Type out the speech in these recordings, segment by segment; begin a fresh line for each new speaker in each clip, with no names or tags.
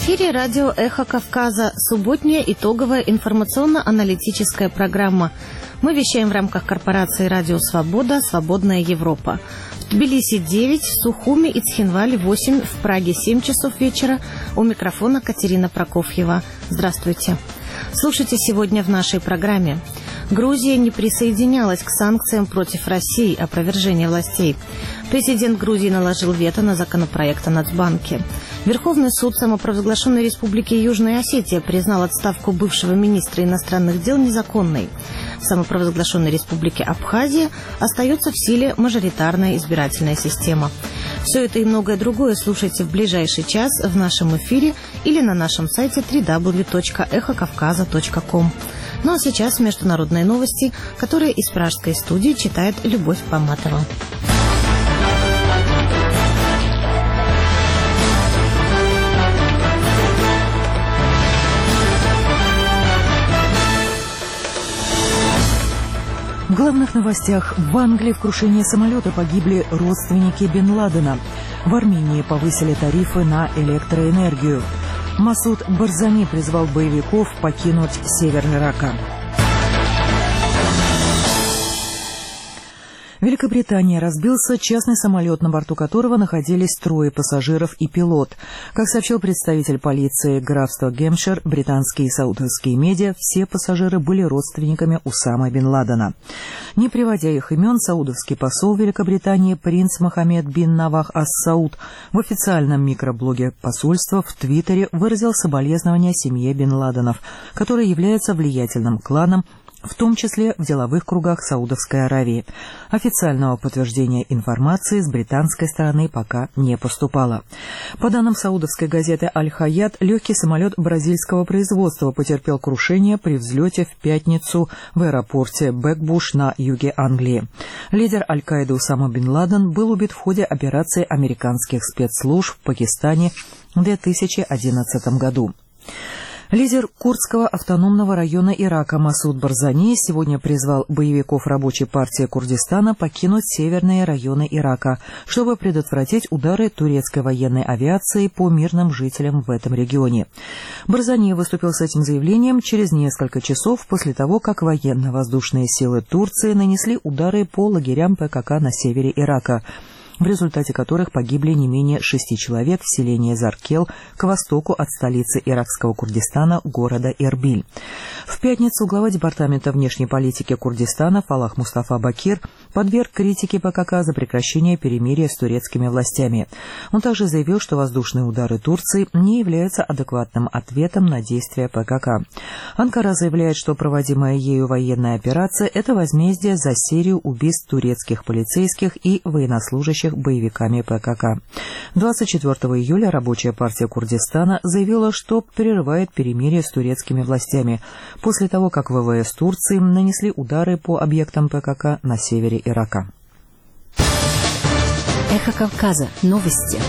эфире радио «Эхо Кавказа», субботняя итоговая информационно-аналитическая программа. Мы вещаем в рамках корпорации «Радио Свобода. Свободная Европа». В Тбилиси 9, в Сухуми и Цхинвале 8, в Праге 7 часов вечера. У микрофона Катерина Прокофьева. Здравствуйте. Слушайте сегодня в нашей программе. Грузия не присоединялась к санкциям против России, опровержение властей. Президент Грузии наложил вето на законопроект о Нацбанке. Верховный суд самопровозглашенной Республики Южная Осетия признал отставку бывшего министра иностранных дел незаконной. В самопровозглашенной Республике Абхазия остается в силе мажоритарная избирательная система. Все это и многое другое слушайте в ближайший час в нашем эфире или на нашем сайте www.эхокавказа.ком. Ну а сейчас международные новости, которые из пражской студии читает Любовь Поматова.
В главных новостях: в Англии в крушении самолета погибли родственники Бен Ладена. В Армении повысили тарифы на электроэнергию. Масуд Барзани призвал боевиков покинуть север Ирака. В Великобритании разбился частный самолет, на борту которого находились 3 пассажиров и пилот. Как сообщил представитель полиции графства Гэмпшир, британские и саудовские медиа, все пассажиры были родственниками Усамы бен Ладена. Не приводя их имен, саудовский посол Великобритании принц Мохаммед бин Навах ас-Сауд в официальном микроблоге посольства в Твиттере выразил соболезнования семье бен Ладенов, который является влиятельным кланом, в том числе в деловых кругах Саудовской Аравии. Официального подтверждения информации с британской стороны пока не поступало. По данным саудовской газеты «Аль-Хаят», легкий самолет бразильского производства потерпел крушение при взлете в пятницу в аэропорте Бэкбуш на юге Англии. Лидер Аль-Каиды Усама бен Ладен был убит в ходе операции американских спецслужб в Пакистане в 2011 году. Лидер курдского автономного района Ирака Масуд Барзани сегодня призвал боевиков Рабочей партии Курдистана покинуть северные районы Ирака, чтобы предотвратить удары турецкой военной авиации по мирным жителям в этом регионе. Барзани выступил с этим заявлением через несколько часов после того, как военно-воздушные силы Турции нанесли удары по лагерям ПКК на севере Ирака, в результате которых погибли не менее 6 человек в селении Заркел к востоку от столицы иракского Курдистана, города Эрбиль. В пятницу глава департамента внешней политики Курдистана Фалах Мустафа Бакир подверг критике ПКК за прекращение перемирия с турецкими властями. Он также заявил, что воздушные удары Турции не являются адекватным ответом на действия ПКК. Анкара заявляет, что проводимая ею военная операция – это возмездие за серию убийств турецких полицейских и военнослужащих боевиками ПКК. 24 июля Рабочая партия Курдистана заявила, что прерывает перемирие с турецкими властями после того, как ВВС Турции нанесли удары по объектам ПКК на севере Ирака.
Эхо Кавказа. Новости.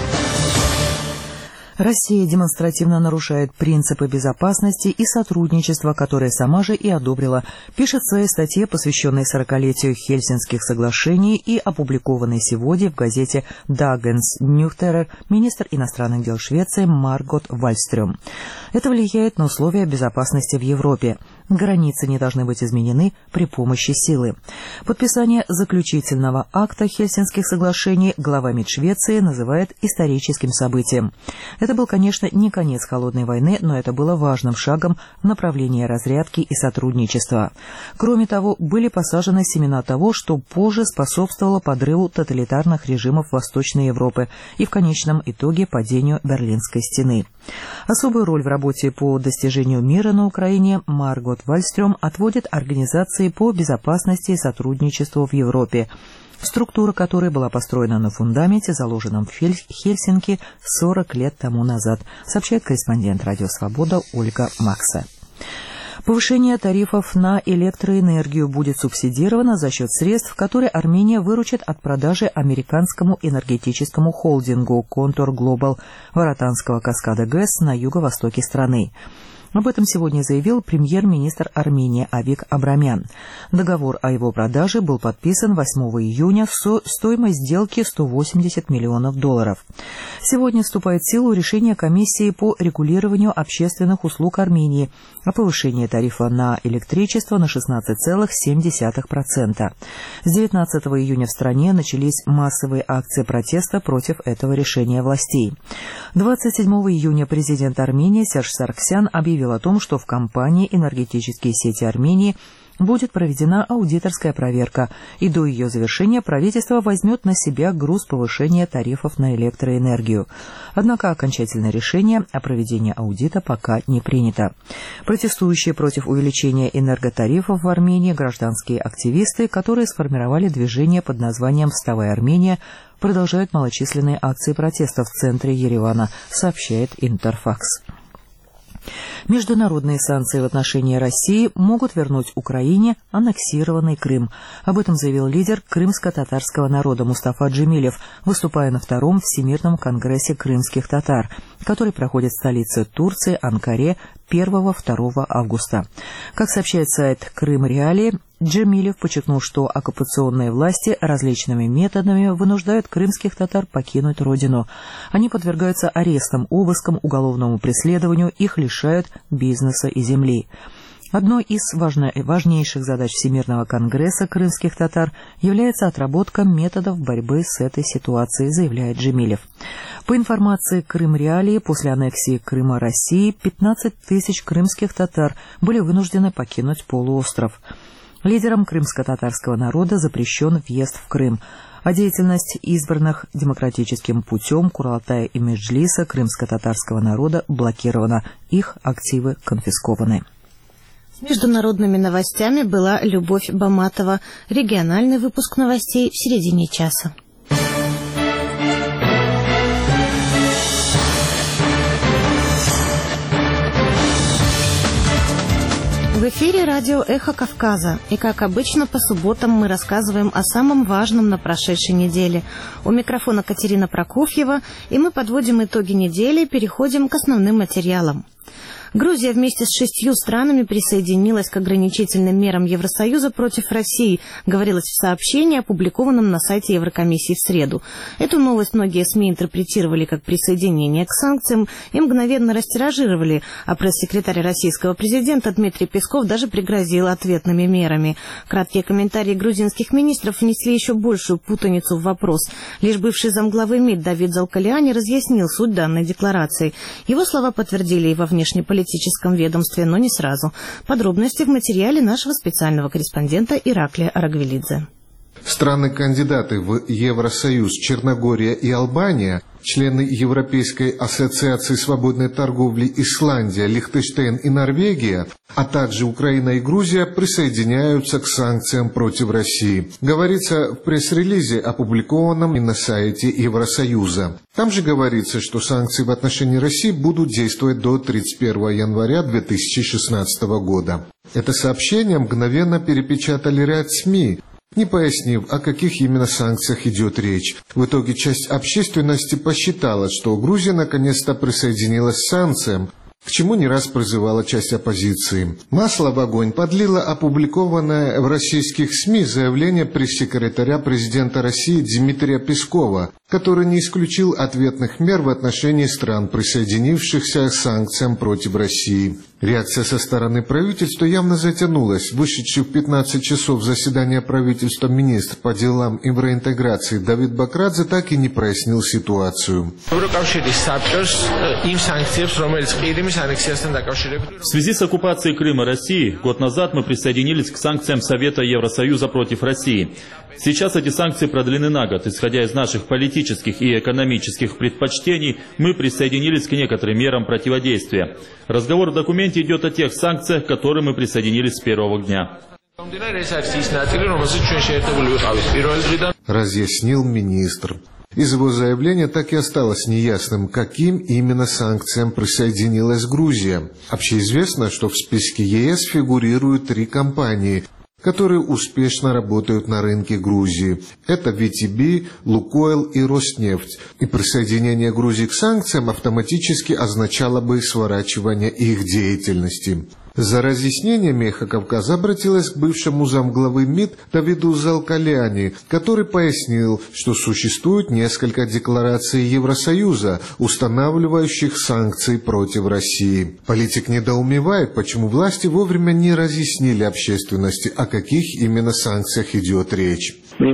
Россия демонстративно нарушает принципы безопасности и сотрудничества, которые сама же и одобрила, пишет в своей статье, посвященной 40-летию Хельсинских соглашений и опубликованной сегодня в газете «Dagens Nyheter» министр иностранных дел Швеции Маргот Вальстрём. Это влияет на условия безопасности в Европе. Границы не должны быть изменены при помощи силы. Подписание заключительного акта Хельсинских соглашений глава МИД Швеции называет историческим событием. Это был, конечно, не конец холодной войны, но это было важным шагом в направлении разрядки и сотрудничества. Кроме того, были посажены семена того, что позже способствовало подрыву тоталитарных режимов Восточной Европы и в конечном итоге падению Берлинской стены. Особую роль в работе по достижению мира на Украине Маргот Вальстрём отводит Организации по безопасности и сотрудничеству в Европе, структура которой была построена на фундаменте, заложенном в Хельсинки 40 лет тому назад, сообщает корреспондент «Радио Свобода» Ольга Макса. Повышение тарифов на электроэнергию будет субсидировано за счет средств, которые Армения выручит от продажи американскому энергетическому холдингу Contour Global Варатанского каскада ГЭС на юго-востоке страны. Об этом сегодня заявил премьер-министр Армении Авик Абрамян. Договор о его продаже был подписан 8 июня, стоимость сделки $180 миллионов. Сегодня вступает в силу решение комиссии по регулированию общественных услуг Армении о повышении тарифа на электричество на 16,7%. С 19 июня в стране начались массовые акции протеста против этого решения властей. 27 июня президент Армении Серж Саргсян объявил о том, что в компании «Энергетические сети Армении» будет проведена аудиторская проверка, и до ее завершения правительство возьмет на себя груз повышения тарифов на электроэнергию. Однако окончательное решение о проведении аудита пока не принято. Протестующие против увеличения энерготарифов в Армении гражданские активисты, которые сформировали движение под названием «Вставай, Армения», продолжают малочисленные акции протеста в центре Еревана, сообщает Интерфакс. Международные санкции в отношении России могут вернуть Украине аннексированный Крым. Об этом заявил лидер крымско-татарского народа Мустафа Джемилев, выступая на втором Всемирном конгрессе крымских татар, который проходит в столице Турции Анкаре 1-2 августа. Как сообщает сайт «Крым Реалии», Джемилев подчеркнул, что оккупационные власти различными методами вынуждают крымских татар покинуть родину. Они подвергаются арестам, обыскам, уголовному преследованию, их лишают бизнеса и земли. Одной из важнейших задач Всемирного конгресса крымских татар является отработка методов борьбы с этой ситуацией, заявляет Джемилев. По информации Крым Реалии, после аннексии Крыма России 15 тысяч крымских татар были вынуждены покинуть полуостров. Лидерам крымско-татарского народа запрещен въезд в Крым, а деятельность избранных демократическим путем Курултая и Меджлиса крымско-татарского народа блокирована, их активы конфискованы.
С международными новостями была Любовь Баматова. Региональный выпуск новостей в середине часа. В эфире радио «Эхо Кавказа». И, как обычно, по субботам мы рассказываем о самом важном на прошедшей неделе. У микрофона Катерина Прокофьева, и мы подводим итоги недели и переходим к основным материалам. Грузия вместе с 6 странами присоединилась к ограничительным мерам Евросоюза против России, говорилось в сообщении, опубликованном на сайте Еврокомиссии в среду. Эту новость многие СМИ интерпретировали как присоединение к санкциям и мгновенно растиражировали, а пресс-секретарь российского президента Дмитрий Песков даже пригрозил ответными мерами. Краткие комментарии грузинских министров внесли еще большую путаницу в вопрос. Лишь бывший замглавы МИД Давид Залкалиани разъяснил суть данной декларации. Его слова подтвердили и во внешнеполитическом ведомстве, но не сразу. Подробности в материале нашего специального корреспондента Ираклия Арагвелидзе.
Страны-кандидаты в Евросоюз Черногория и Албания, члены Европейской ассоциации свободной торговли Исландия, Лихтенштейн и Норвегия, а также Украина и Грузия присоединяются к санкциям против России. Говорится в пресс-релизе, опубликованном и на сайте Евросоюза. Там же говорится, что санкции в отношении России будут действовать до 31 января 2016 года. Это сообщение мгновенно перепечатали ряд СМИ, не пояснив, о каких именно санкциях идет речь. В итоге часть общественности посчитала, что Грузия наконец-то присоединилась к санкциям, к чему не раз призывала часть оппозиции. Масло в огонь подлило опубликованное в российских СМИ заявление пресс-секретаря президента России Дмитрия Пескова, который не исключил ответных мер в отношении стран, присоединившихся к санкциям против России. Реакция со стороны правительства явно затянулась. Вышедший в 15 часов заседания правительства министр по делам евроинтеграции Давид Бакрадзе так и не прояснил ситуацию.
В связи с оккупацией Крыма Россией, год назад мы присоединились к санкциям Совета Евросоюза против России. Сейчас эти санкции продлены на год. Исходя из наших политических и экономических предпочтений, мы присоединились к некоторым мерам противодействия. Разговор в документе идет о тех санкциях, к которым мы присоединились с первого дня.
Разъяснил министр. Из его заявления так и осталось неясным, каким именно санкциям присоединилась Грузия. Общеизвестно, что в списке ЕС фигурируют 3 компании, которые успешно работают на рынке Грузии. Это ВТБ, Лукойл и Роснефть. И присоединение Грузии к санкциям автоматически означало бы сворачивание их деятельности. За разъяснениями «Эхо Кавказа» обратилась к бывшему замглавы МИД Давиду Залкаляни, который пояснил, что существует несколько деклараций Евросоюза, устанавливающих санкции против России. Политик недоумевает, почему власти вовремя не разъяснили общественности, о каких именно санкциях идет речь.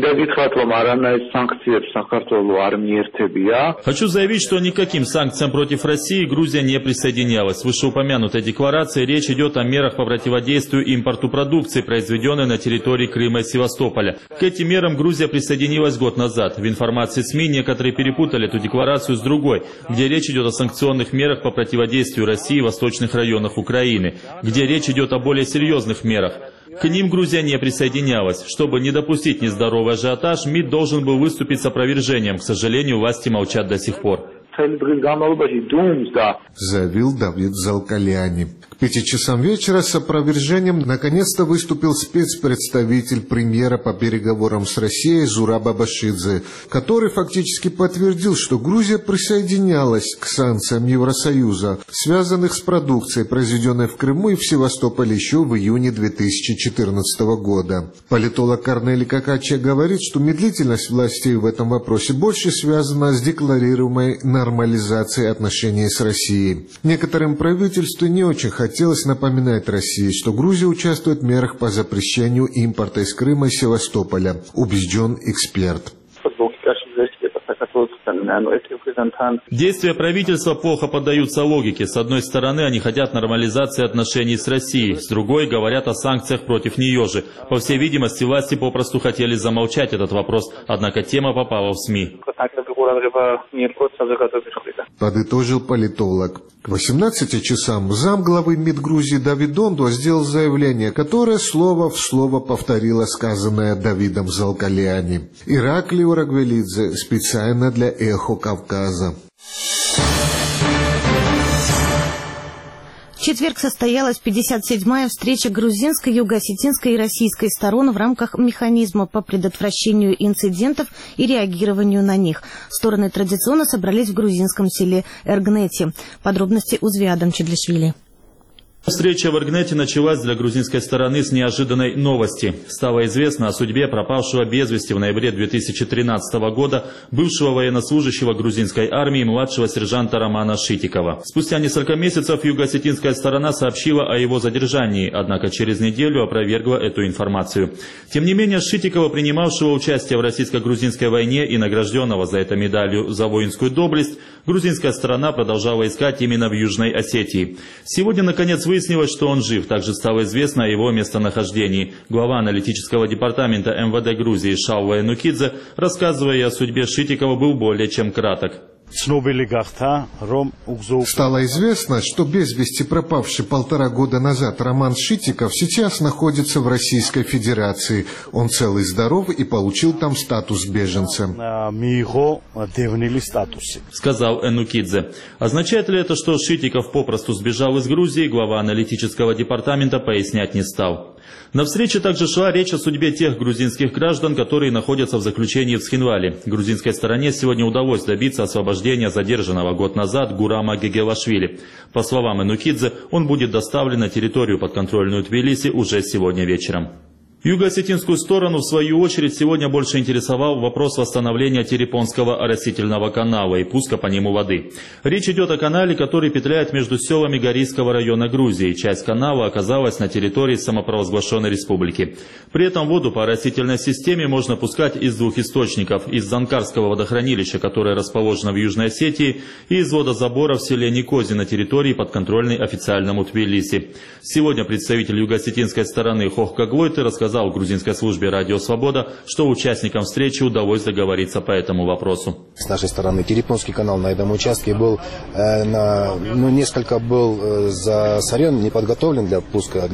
Хочу заявить, что никаким санкциям против России Грузия не присоединялась. В вышеупомянутой декларации речь идет о мерах по противодействию импорту продукции, произведенной на территории Крыма и Севастополя. К этим мерам Грузия присоединилась год назад. В информации СМИ некоторые перепутали эту декларацию с другой, где речь идет о санкционных мерах по противодействию России в восточных районах Украины, где речь идет о более серьезных мерах. К ним Грузия не присоединялась. Чтобы не допустить нездоровый ажиотаж, МИД должен был выступить с опровержением. К сожалению, власти молчат до сих пор.
Заявил Давид Залкаляни. К 5 часам вечера с опровержением наконец-то выступил спецпредставитель премьера по переговорам с Россией Зураб Абашидзе, который фактически подтвердил, что Грузия присоединялась к санкциям Евросоюза, связанных с продукцией, произведенной в Крыму и в Севастополе еще в июне 2014 года. Политолог Корнелий Какача говорит, что медлительность властей в этом вопросе больше связана с декларируемой нормализацией отношений с Россией. Некоторым правительству не очень хотелось напоминать России, что Грузия участвует в мерах по запрещению импорта из Крыма и Севастополя, убежден эксперт.
Действия правительства плохо поддаются логике. С одной стороны, они хотят нормализации отношений с Россией, с другой говорят о санкциях против нее же. По всей видимости, власти попросту хотели замолчать этот вопрос, однако тема попала в СМИ.
Подытожил политолог. К 18 часам замглавы МИД Грузии Давид Дондо сделал заявление, которое слово в слово повторило сказанное Давидом Залкаляни. Ираклий Урагвелидзе специально для «Эхо Кавказа».
В четверг состоялась 57-я встреча грузинской, юго-осетинской и российской сторон в рамках механизма по предотвращению инцидентов и реагированию на них. Стороны традиционно собрались в грузинском селе Эргнети. Подробности Узвия Адамчидлишвили.
Встреча в Эргнете началась для грузинской стороны с неожиданной новости. Стало известно о судьбе пропавшего без вести в ноябре 2013 года бывшего военнослужащего грузинской армии младшего сержанта Романа Шитикова. Спустя несколько месяцев юго-осетинская сторона сообщила о его задержании, однако через неделю опровергла эту информацию. Тем не менее, Шитикова, принимавшего участие в российско-грузинской войне и награжденного за это медалью за воинскую доблесть, грузинская сторона продолжала искать именно в Южной Осетии. Сегодня, наконец, выяснилось, что он жив. Также стало известно о его местонахождении. Глава аналитического департамента МВД Грузии Шаула Энукидзе, рассказывая о судьбе Шитикова, был более чем краток.
Стало известно, что без вести пропавший 1,5 года назад Роман Шитиков сейчас находится в Российской Федерации. Он цел и здоров и получил там статус беженца.
Сказал Энукидзе. Означает ли это, что Шитиков попросту сбежал из Грузии, глава аналитического департамента пояснять не стал. На встрече также шла речь о судьбе тех грузинских граждан, которые находятся в заключении в Схинвале. Грузинской стороне сегодня удалось добиться освобождения задержанного год назад Гурама Гегелашвили. По словам Энукидзе, он будет доставлен на территорию подконтрольную Тбилиси уже сегодня вечером. Юго-осетинскую сторону, в свою очередь, сегодня больше интересовал вопрос восстановления Терепонского оросительного канала и пуска по нему воды. Речь идет о канале, который петляет между селами Горийского района Грузии. Часть канала оказалась на территории самопровозглашенной республики. При этом воду по оросительной системе можно пускать из 2 источников: из Занкарского водохранилища, которое расположено в Южной Осетии, и из водозабора в селе Никози на территории, подконтрольной официальному Тбилиси. Сегодня представитель юго-осетинской стороны Хохка Глойты рассказал в грузинской службе «Радио Свобода», что участникам встречи удалось договориться по этому вопросу.
С нашей стороны Терепонский канал на этом участке был несколько был засорен, не подготовлен для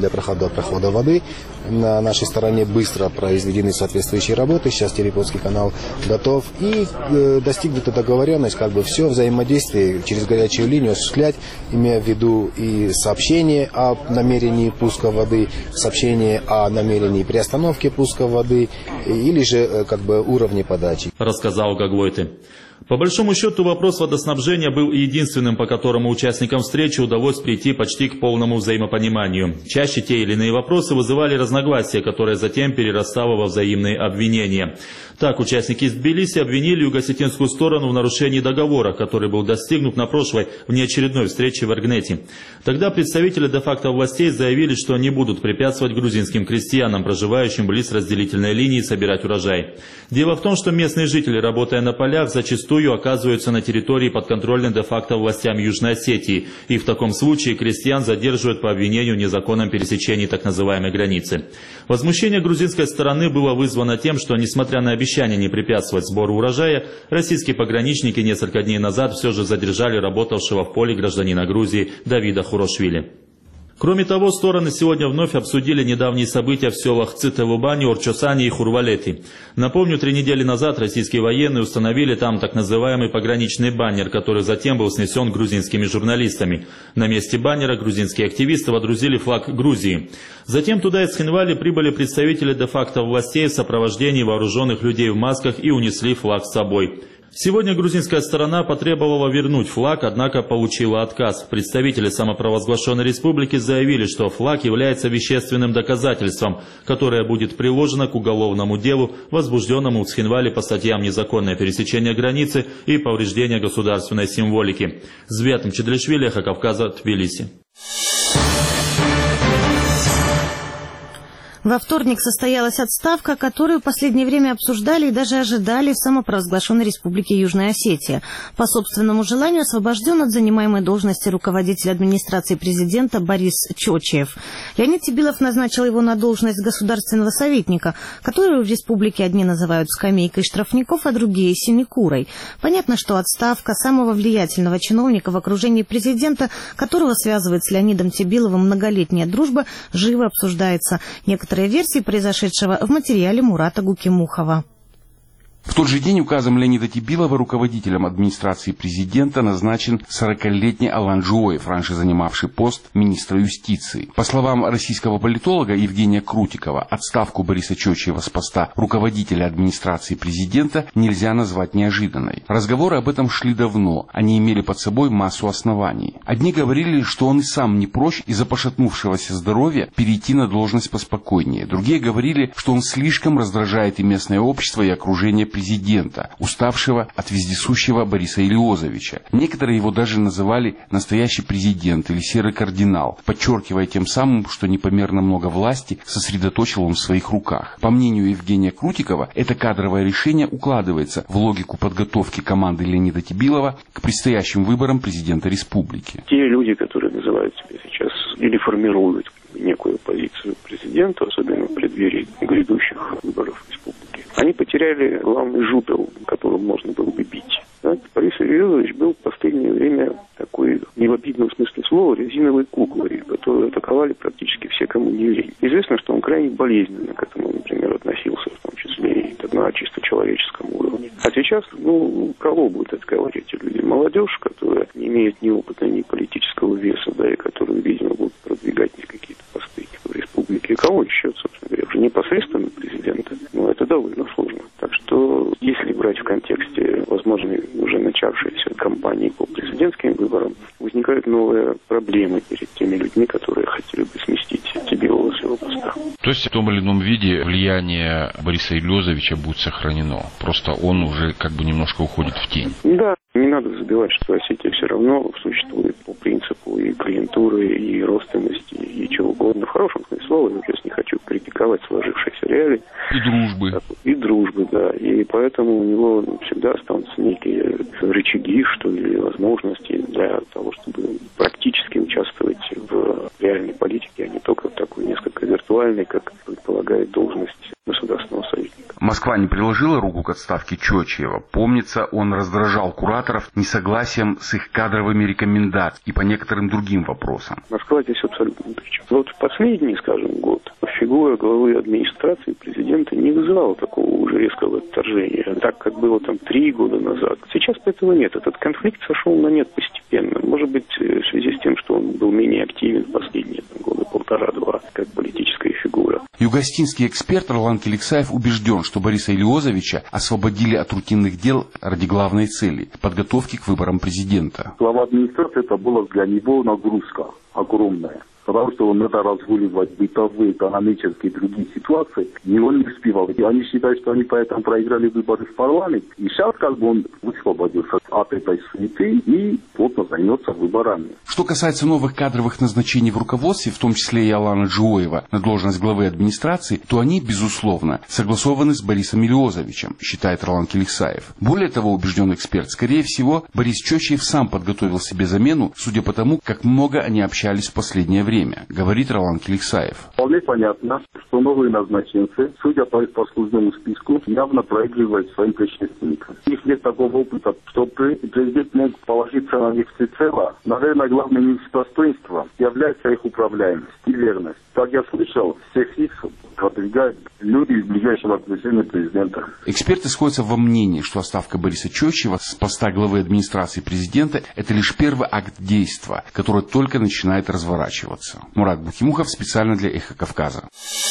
прохода воды. На нашей стороне быстро произведены соответствующие работы. Сейчас Терепонский канал готов. И достигнута договоренность, все взаимодействие через горячую линию осуществлять, имея в виду и сообщение о намерении пуска воды, сообщение о намерении приостановки пуска воды, или же уровни подачи.
Рассказал Гаглойте. По большому счету вопрос водоснабжения был единственным, по которому участникам встречи удалось прийти почти к полному взаимопониманию. Чаще те или иные вопросы вызывали разногласия, которые затем перерастало во взаимные обвинения. Так, участники из Тбилиси обвинили юго-осетинскую сторону в нарушении договора, который был достигнут на прошлой внеочередной встрече в Эргнете. Тогда представители де-факто властей заявили, что не будут препятствовать грузинским крестьянам, проживающим близ разделительной линии, собирать урожай. Дело в том, что местные жители, работая на полях, зачастую оказываются на территории подконтрольной де-факто властям Южной Осетии, и в таком случае крестьян задерживают по обвинению в незаконном пересечении так называемой границы. Возмущение грузинской стороны было вызвано тем, что, несмотря на обещание не препятствовать сбору урожая, российские пограничники несколько дней назад все же задержали работавшего в поле гражданина Грузии Давида Хурошвили. Кроме того, стороны сегодня вновь обсудили недавние события в селах Цитевубани, Орчосани и Хурвалети. Напомню, 3 недели назад российские военные установили там так называемый пограничный баннер, который затем был снесен грузинскими журналистами. На месте баннера грузинские активисты водрузили флаг Грузии. Затем туда из Цхинвали прибыли представители де-факто властей в сопровождении вооруженных людей в масках и унесли флаг с собой. Сегодня грузинская сторона потребовала вернуть флаг, однако получила отказ. Представители самопровозглашенной республики заявили, что флаг является вещественным доказательством, которое будет приложено к уголовному делу, возбужденному в Цхинвале по статьям «Незаконное пересечение границы» и «Повреждение государственной символики». Звят Мчедлишвили, Эхо Кавказа, Тбилиси.
Во вторник состоялась отставка, которую в последнее время обсуждали и даже ожидали в самопровозглашенной республике Южная Осетия. По собственному желанию освобожден от занимаемой должности руководитель администрации президента Борис Чочиев. Леонид Тибилов назначил его на должность государственного советника, которую в республике одни называют скамейкой штрафников, а другие – синекурой. Понятно, что отставка самого влиятельного чиновника в окружении президента, которого связывает с Леонидом Тибиловым многолетняя дружба, живо обсуждается. Некоторые версии произошедшего в материале Мурата Гукимухова.
В тот же день указом Леонида Тибилова руководителем администрации президента назначен 40-летний Алан Джуоев, раньше занимавший пост министра юстиции. По словам российского политолога Евгения Крутикова, отставку Бориса Чочиева с поста руководителя администрации президента нельзя назвать неожиданной. Разговоры об этом шли давно, они имели под собой массу оснований. Одни говорили, что он и сам не прочь из-за пошатнувшегося здоровья перейти на должность поспокойнее. Другие говорили, что он слишком раздражает и местное общество, и окружение президента, уставшего от вездесущего Бориса Илиозовича. Некоторые его даже называли настоящий президент или серый кардинал, подчеркивая тем самым, что непомерно много власти сосредоточил он в своих руках. По мнению Евгения Крутикова, это кадровое решение укладывается в логику подготовки команды Леонида Тибилова к предстоящим выборам президента республики.
Те люди, которые называют себя сейчас или формируют некую позицию президента, особенно в преддверии грядущих выборов республики, они потеряли главный жупел, которым можно было бы бить. Да? Борис Ильич был в последнее время такой, не в обидном смысле слова, резиновой куклой, которую атаковали практически все, кому не лень. Известно, что он крайне болезненно к этому, например, относился, в том числе и на чисто человеческом уровне. А сейчас, кого будут атаковать эти люди? Молодежь, которая не имеет ни опыта, ни политического веса, да, и которую, видимо, будут продвигать какие-то посты в республике. И кого еще, собственно говоря, уже непосредственно президента? Это довольно сложно. Так что, если брать в контексте возможной уже начавшейся кампании по президентским выборам, возникают новые проблемы перед теми людьми, которые хотели бы сместить Тибилова с его поста.
То есть в том или ином виде влияние Бориса Илиозовича будет сохранено. Просто он уже немножко уходит в тень.
Да, не надо забывать, что Осетия все равно существует по принципу и клиентуры, и родственности, и чего угодно. В хорошем смысле слова, я сейчас не хочу критиковать сложившиеся реалии.
И дружбы.
И дружбы, да. И поэтому у него всегда останутся некие рычаги, что ли, возможности для того, чтобы практически участвовать в реальной политике, а не только в такой несколько виртуальной, как предполагает должность государственного советника.
Москва не приложила руку к отставке Чочиева. Помнится, он раздражал кураторов несогласием с их кадровыми рекомендациями и по некоторым другим вопросам.
Москва здесь абсолютно ни при чем. Вот в последний, скажем, год фигура главы администрации президента не вызывала такого уже резкого отторжения, так как было там 3 года назад. Сейчас этого нет. Этот конфликт сошел на нет постепенно. Может быть, в связи с тем, что он был менее активен в последние года 1,5-2 как политическая фигура.
Югостинский эксперт Ролан Келексаев убежден, что Бориса Илиозовича освободили от рутинных дел ради главной цели – подготовки к выборам президента.
Глава администрации это была для него нагрузка огромная. Потому что он надо разгуливать бытовые, экономические и другие ситуации, и он не успевал. И они считают, что они поэтому проиграли выборы в парламент. И сейчас как бы он высвободился от этой суеты и плотно займется выборами.
Что касается новых кадровых назначений в руководстве, в том числе и Алана Джуоева на должность главы администрации, то они, безусловно, согласованы с Борисом Илиозовичем, считает Ролан Келексаев. Более того, убежден эксперт, скорее всего, Борис Чочиев сам подготовил себе замену, судя по тому, как много они общались в последнее время, говорит Ролан Келексаев.
Вполне понятно, что новые назначенцы, судя по послужному списку, явно проигрывают своим предшественникам. У них нет такого опыта, что президент мог положиться на них всецело. Наверное, главным их достоинством является их управляемость и верность. Как я слышал, всех их продвигают люди из ближайшего окружения президента.
Эксперты сходятся во мнении, что отставка Бориса Чочиева с поста главы администрации президента – это лишь первый акт действия, который только начинает разворачиваться. Мурат Бухимухов специально для «Эхо Кавказа».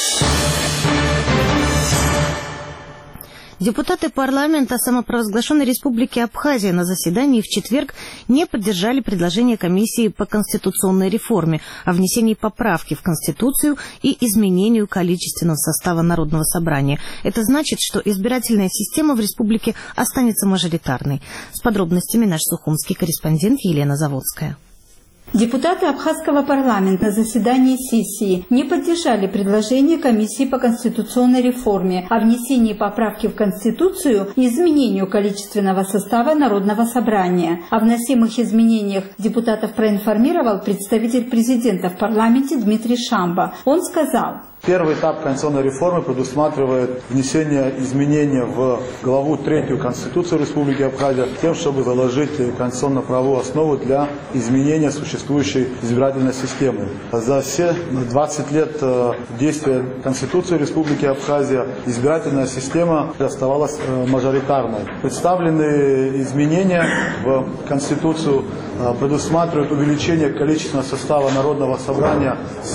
Депутаты парламента самопровозглашенной республики Абхазия на заседании в четверг не поддержали предложение комиссии по конституционной реформе о внесении поправки в Конституцию и изменению количественного состава Народного собрания. Это значит, что избирательная система в республике останется мажоритарной. С подробностями наш сухумский корреспондент Елена Заводская.
Депутаты Абхазского парламента на заседании сессии не поддержали предложение комиссии по конституционной реформе о внесении поправки в Конституцию и изменению количественного состава Народного собрания. О вносимых изменениях депутатов проинформировал представитель президента в парламенте Дмитрий Шамба. Он сказал:
Первый этап конституционной реформы предусматривает внесение изменений в главу 3 Конституции Республики Абхазия, тем, чтобы заложить конституционно-правовую основу для изменения существующей избирательной системы. За все 20 лет действия Конституции Республики Абхазия избирательная система оставалась мажоритарной. Представленные изменения в Конституцию предусматривают увеличение количественного состава Народного собрания с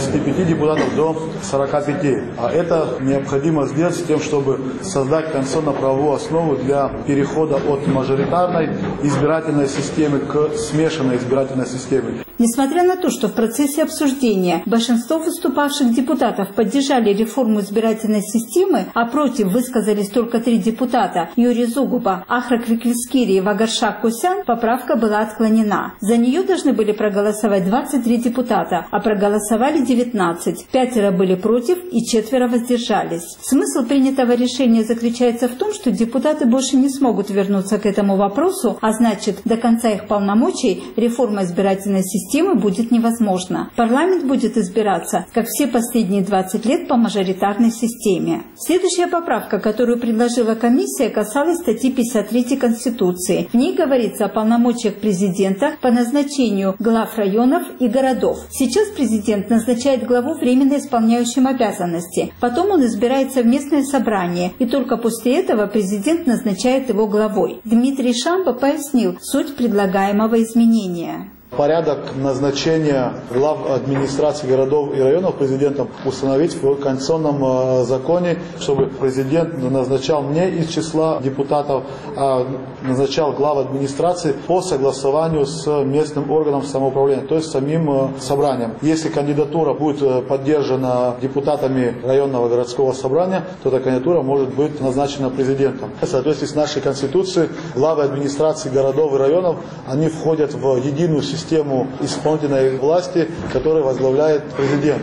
35 депутатов до 45. А это необходимо сделать с тем, чтобы создать конституционно-правовую основу для перехода от мажоритарной избирательной системы к смешанной избирательной системе.
Несмотря на то, что в процессе обсуждения большинство выступавших депутатов поддержали реформу избирательной системы, а против высказались только 3 депутата – Юрий Зугуба, Ахрак Виквискири и Вагаршак Кусян, поправка была отклонена. За нее должны были проголосовать 23 депутата, а проголосовали 19. 5 были против и 4 воздержались. Смысл принятого решения заключается в том, что депутаты больше не смогут вернуться к этому вопросу, а значит, до конца их полномочий реформа избирательной системы будет невозможна. Парламент будет избираться, как все последние 20 лет, по мажоритарной системе. Следующая поправка, которую предложила комиссия, касалась статьи 53 Конституции. В ней говорится о полномочиях президента по назначению глав районов и городов. Сейчас президент назначает главу временно исполняющим обязанности. Потом он избирается в местное собрание, и только после этого президент назначает его главой. Дмитрий Шамба пояснил суть предлагаемого изменения.
Порядок назначения глав администрации городов и районов президентом установить в конституционном законе, чтобы президент назначал не из числа депутатов, а назначал глав администрации по согласованию с местным органом самоуправления, то есть самим собранием. Если кандидатура будет поддержана депутатами районного городского собрания, то эта кандидатура может быть назначена президентом. В соответствии с нашей Конституцией, главы администрации городов и районов, они входят в единую систему исполнительной власти, которую возглавляет президент.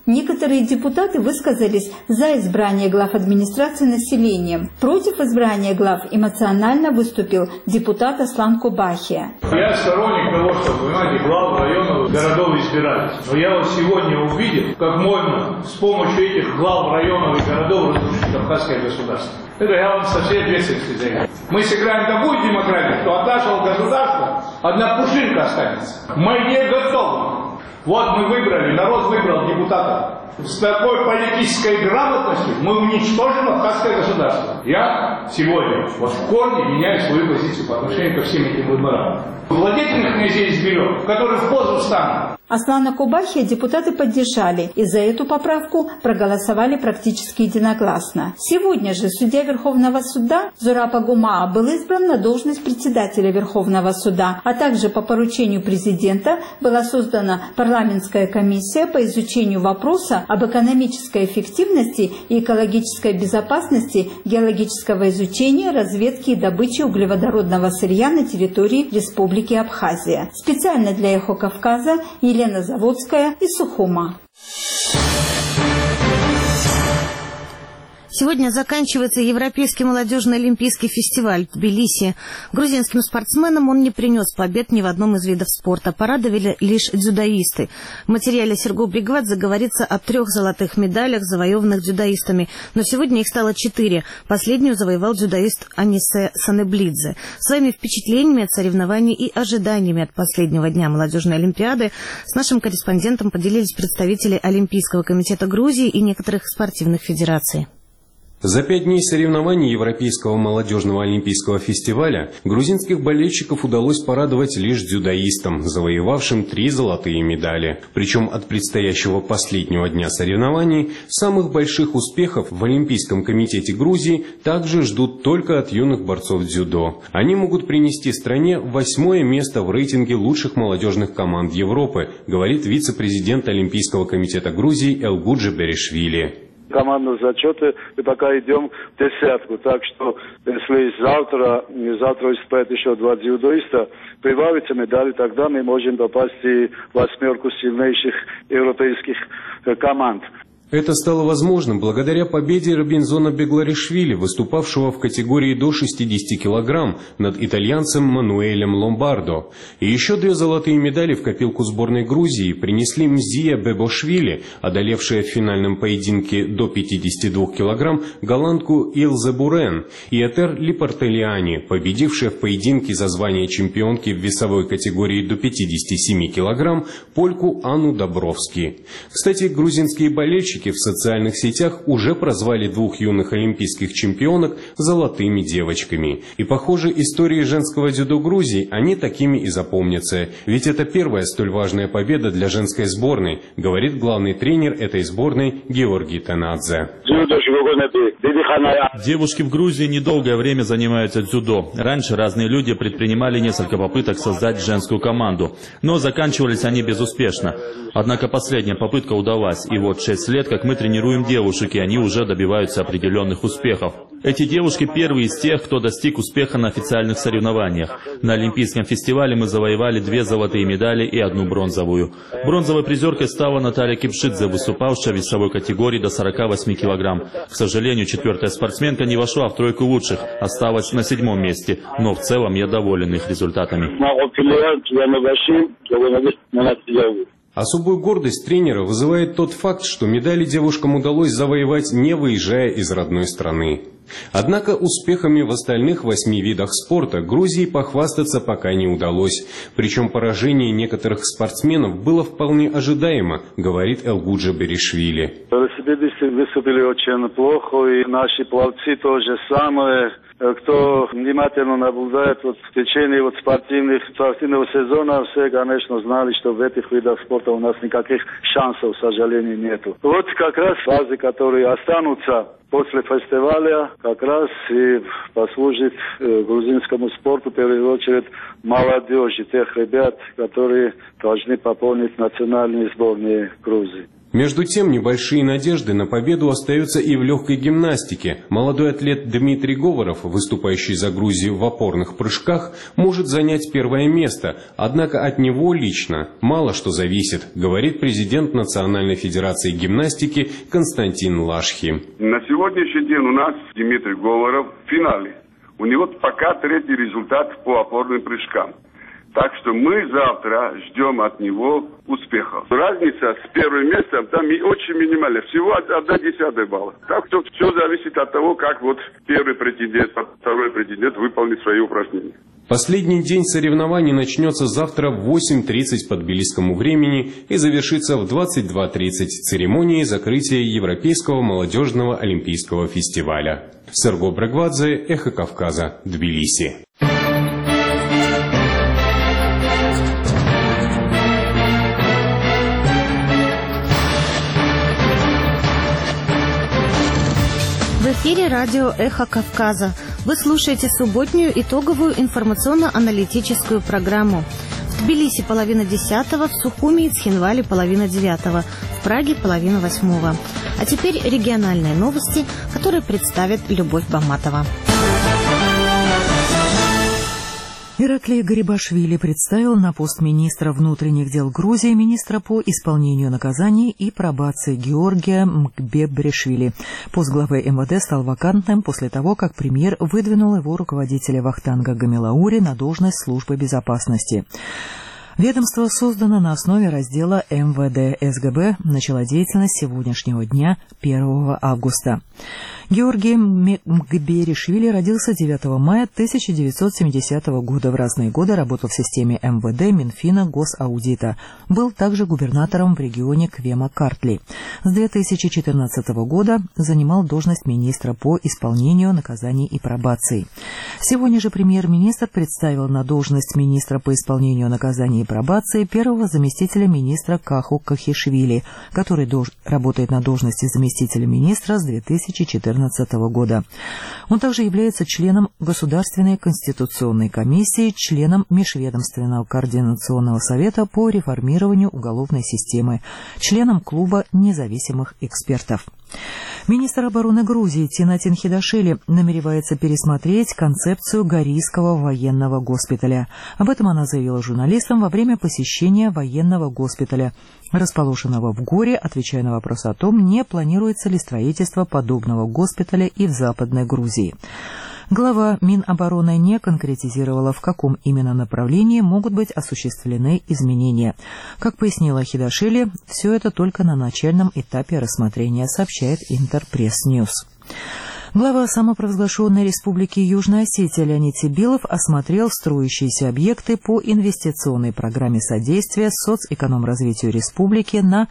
Некоторые депутаты высказались за избрание глав администрации населением. Против избрания глав эмоционально выступил депутат Аслан Кобахия.
Я сторонник того, что, понимаете, глав районов, городов избирать. Но я вот сегодня увидел, как можно с помощью этих глав районов и городов разрушить Кавказское государство. Это я вам со всей ответственностью заявляю. Мы сыграем такую демократию, что от нашего государства одна пушинка останется. Мы не готовы. Вот мы выбрали, народ выбрал депутата. С такой политической грамотностью мы уничтожим Кавказское государство. Я сегодня вот в корне меняю свою позицию по отношению ко всем этим выборам. Владетельных князей изберем, которые в позу встанут.
Аслана Кобахия депутаты поддержали и за эту поправку проголосовали практически единогласно. Сегодня же судья Верховного суда Зураб Гумаа был избран на должность председателя Верховного суда, а также по поручению президента была создана парламентская комиссия по изучению вопроса об экономической эффективности и экологической безопасности геологического изучения, разведки и добычи углеводородного сырья на территории Республики Абхазия. Специально для «Эхо Кавказа» Елена Заводская из Сухума.
Сегодня заканчивается Европейский молодежный олимпийский фестиваль в Тбилиси. Грузинским спортсменам он не принес побед ни в одном из видов спорта. Порадовали лишь дзюдоисты. В материале Серго Бригвадзе говорится о 3 золотых медалях, завоеванных дзюдоистами. Но сегодня их стало 4. Последнюю завоевал дзюдоист Анисе Санеблидзе. Своими впечатлениями от соревнований и ожиданиями от последнего дня молодежной олимпиады с нашим корреспондентом поделились представители Олимпийского комитета Грузии и некоторых спортивных федераций.
За 5 дней соревнований Европейского молодежного олимпийского фестиваля грузинских болельщиков удалось порадовать лишь дзюдоистам, завоевавшим 3 золотые медали. Причем от предстоящего последнего дня соревнований самых больших успехов в Олимпийском комитете Грузии также ждут только от юных борцов дзюдо. Они могут принести стране 8-е место в рейтинге лучших молодежных команд Европы, говорит вице-президент Олимпийского комитета Грузии Элгуджи Беришвили.
Командные зачеты, и пока идем в десятку. Так что, если завтра выступает еще 2 дзюдоиста, прибавится медали, тогда мы можем попасть и в 8 сильнейших европейских команд.
Это стало возможным благодаря победе Робинзона Бегларишвили, выступавшего в категории до 60 килограмм над итальянцем Мануэлем Ломбардо. И еще 2 золотые медали в копилку сборной Грузии принесли Мзия Бебошвили, одолевшая в финальном поединке до 52 килограмм голландку Илзе Бурен, и Этер Липартелиани, победившая в поединке за звание чемпионки в весовой категории до 57 килограмм польку Анну Добровски. Кстати, грузинские болельщики в социальных сетях уже прозвали 2 юных олимпийских чемпионок «золотыми девочками». И, похоже, истории женского дзюдо Грузии, они такими и запомнятся. Ведь это первая столь важная победа для женской сборной, говорит главный тренер этой сборной Георгий Танадзе.
Девушки в Грузии недолгое время занимаются дзюдо. Раньше разные люди предпринимали несколько попыток создать женскую команду, но заканчивались они безуспешно. Однако последняя попытка удалась, и вот 6 лет, как мы тренируем девушек, и они уже добиваются определенных успехов. Эти девушки первые из тех, кто достиг успеха на официальных соревнованиях. На Олимпийском фестивале мы завоевали 2 золотые медали и 1 бронзовую. Бронзовой призеркой стала Наталья Кипшидзе, выступавшая в весовой категории до 48 килограмм. К сожалению, 4-я спортсменка не вошла в 3 лучших, осталась на 7-м месте, но в целом я доволен их результатами.
Особую гордость тренера вызывает тот факт, что медали девушкам удалось завоевать, не выезжая из родной страны. Однако успехами в остальных 8 видах спорта Грузии похвастаться пока не удалось. Причем поражение некоторых спортсменов было вполне ожидаемо, говорит Элгуджи Беришвили.
Выступили очень плохо, и наши пловцы тоже самое. Кто внимательно наблюдает в течение спортивного сезона, все, конечно, знали, что в этих видах спорта у нас никаких шансов, к сожалению, нету. Вот как раз фазы, которые останутся после фестиваля, как раз и послужит грузинскому спорту, в первую очередь, молодежи, тех ребят, которые должны пополнить национальные сборные Грузии.
Между тем, небольшие надежды на победу остаются и в легкой гимнастике. Молодой атлет Дмитрий Говоров, выступающий за Грузию в опорных прыжках, может занять первое место, однако от него лично мало что зависит, говорит президент Национальной федерации гимнастики Константин Лашхи.
На сегодняшний день у нас Дмитрий Говоров в финале. У него пока третий результат по опорным прыжкам. Так что мы завтра ждем от него успехов. Разница с первым местом там очень минимальная, всего 1/10 балла. Так что все зависит от того, как вот первый претендент, второй претендент выполнит свои упражнения.
Последний день соревнований начнется завтра в 8:30 по тбилисскому времени и завершится в 22:30 церемонией закрытия Европейского молодежного олимпийского фестиваля. Серго Брагвадзе, Эхо Кавказа, Тбилиси.
В эфире радио «Эхо Кавказа». Вы слушаете субботнюю итоговую информационно-аналитическую программу. В Тбилиси 9:30, в Сухуми и Цхинвале 9:30, в Праге 7:30. А теперь региональные новости, которые представит Любовь Баматова.
Ираклий Гарибашвили представил на пост министра внутренних дел Грузии министра по исполнению наказаний и пробации Георгия Мгбебрешвили. Пост главы МВД стал вакантным после того, как премьер выдвинул его руководителя Вахтанга Гамилаури на должность службы безопасности. Ведомство создано на основе раздела МВД СГБ, начало деятельность сегодняшнего дня, 1 августа. Георгий Мгберишвили родился 9 мая 1970 года. В разные годы работал в системе МВД, Минфина, Госаудита. Был также губернатором в регионе Квема-Картли. С 2014 года занимал должность министра по исполнению наказаний и пробации. Сегодня же премьер-министр представил на должность министра по исполнению наказаний и пробации первого заместителя министра Каху Кахишвили, который работает на должности заместителя министра с 2014 года. Он также является членом Государственной конституционной комиссии, членом Межведомственного координационного совета по реформированию уголовной системы, членом клуба независимых экспертов. Министр обороны Грузии Тинатин Хидашвили намеревается пересмотреть концепцию Горийского военного госпиталя. Об этом она заявила журналистам во время посещения военного госпиталя, расположенного в Горе, отвечая на вопрос о том, не планируется ли строительство подобного госпиталя и в Западной Грузии. Глава Минобороны не конкретизировала, в каком именно направлении могут быть осуществлены изменения. Как пояснила Хидашвили, все это только на начальном этапе рассмотрения, сообщает Интерпресс-Ньюс. Глава самопровозглашенной республики Южная Осетия Леонид Сибилов осмотрел строящиеся объекты по инвестиционной программе содействия соцэкономразвитию республики на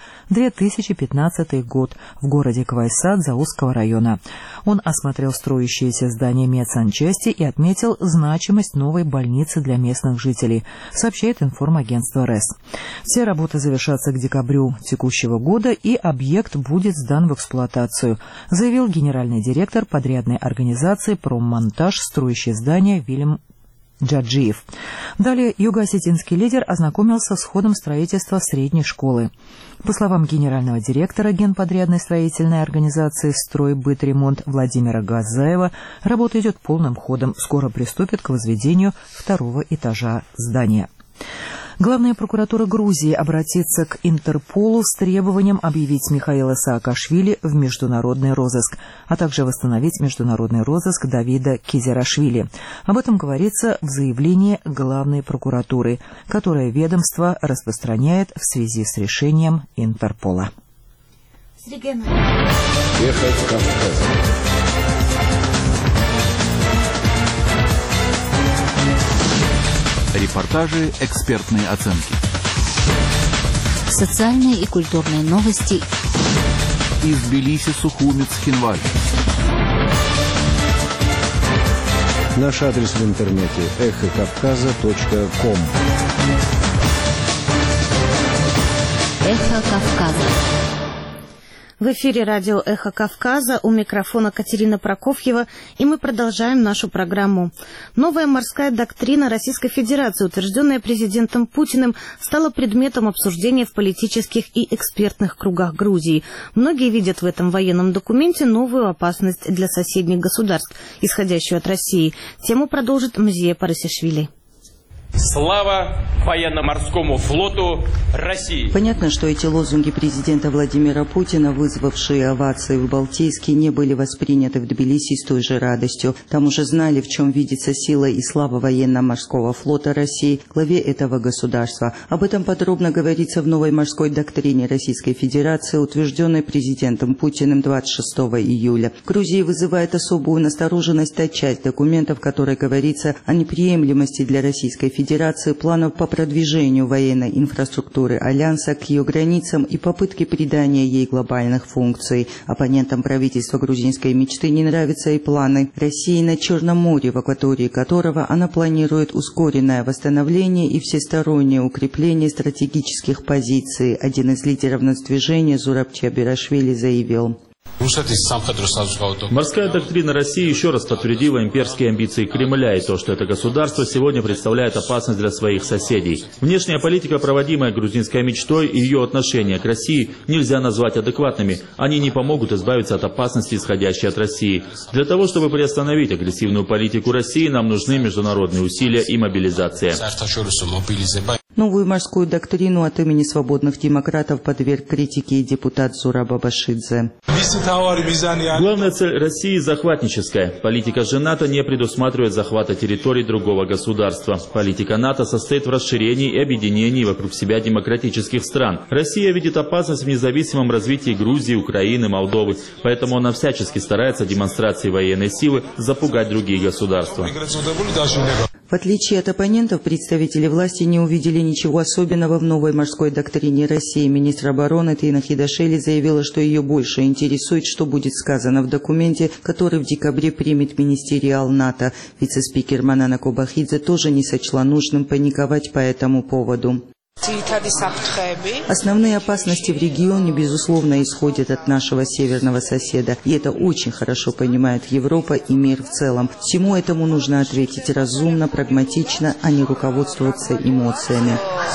2015 год в городе Квайсад Заузского района. Он осмотрел строящиеся здания медсанчасти и отметил значимость новой больницы для местных жителей, сообщает информагентство РЭС. Все работы завершатся к декабрю текущего года, и объект будет сдан в эксплуатацию, заявил генеральный директор подрядной организации «Проммонтаж», строящей здание Вильям Джаджиев. Далее юго-осетинский лидер ознакомился с ходом строительства средней школы. По словам генерального директора генподрядной строительной организации «Стройбытремонт» Владимира Газаева, работа идет полным ходом. Скоро приступит к возведению второго этажа здания. Главная прокуратура Грузии обратится к Интерполу с требованием объявить Михаила Саакашвили в международный розыск, а также восстановить международный розыск Давида Кизерашвили. Об этом говорится в заявлении главной прокуратуры, которое ведомство распространяет в связи с решением Интерпола.
Репортажи, экспертные оценки.
Социальные и культурные новости.
Из Тбилиси, Сухуми, Цхинваль.
Наш адрес в интернете эхокавказа.ком.
Эхо Кавказа.
В эфире радио «Эхо Кавказа», у микрофона Катерина Прокофьева, и мы продолжаем нашу программу. Новая морская доктрина Российской Федерации, утвержденная президентом Путиным, стала предметом обсуждения в политических и экспертных кругах Грузии. Многие видят в этом военном документе новую опасность для соседних государств, исходящую от России. Тему продолжит Мзия Парасишвили.
Слава военно-морскому флоту России!
Понятно, что эти лозунги президента Владимира Путина, вызвавшие овации в Балтийске, не были восприняты в Тбилиси с той же радостью. Там уже знали, в чем видится сила и слава военно-морского флота России, главе этого государства. Об этом подробно говорится в новой морской доктрине Российской Федерации, утвержденной президентом Путиным 26 июля. В Грузии вызывает особую настороженность та часть документов, в которой говорится о неприемлемости для Российской Федерации планов по продвижению военной инфраструктуры Альянса к ее границам и попытки придания ей глобальных функций. Оппонентам правительства грузинской мечты не нравятся и планы России на Черном море, в акватории которого она планирует ускоренное восстановление и всестороннее укрепление стратегических позиций. Один из лидеров нацдвижения Зураб Чиабирашвили заявил:
Морская доктрина России еще раз подтвердила имперские амбиции Кремля и то, что это государство сегодня представляет опасность для своих соседей. Внешняя политика, проводимая грузинской мечтой, и ее отношения к России нельзя назвать адекватными. Они не помогут избавиться от опасности, исходящей от России. Для того, чтобы приостановить агрессивную политику России, нам нужны международные усилия и мобилизация.
Новую морскую доктрину от имени свободных демократов подверг критике и депутат Зураб Абашидзе.
Главная цель России – захватническая. Политика же НАТО не предусматривает захвата территорий другого государства. Политика НАТО состоит в расширении и объединении вокруг себя демократических стран. Россия видит опасность в независимом развитии Грузии, Украины, Молдовы. Поэтому она всячески старается демонстрацией военной силы запугать другие государства.
В отличие от оппонентов, представители власти не увидели ничего особенного в новой морской доктрине России. Министр обороны Тина Хидашвили заявила, что ее больше интересует, что будет сказано в документе, который в декабре примет министериал НАТО. Вице-спикер Манана Кобахидзе тоже не сочла нужным паниковать по этому поводу. Основные опасности в регионе, безусловно, исходят от нашего северного соседа. И это очень хорошо понимает Европа и мир в целом. Всему этому нужно ответить разумно, прагматично, а не руководствоваться эмоциями.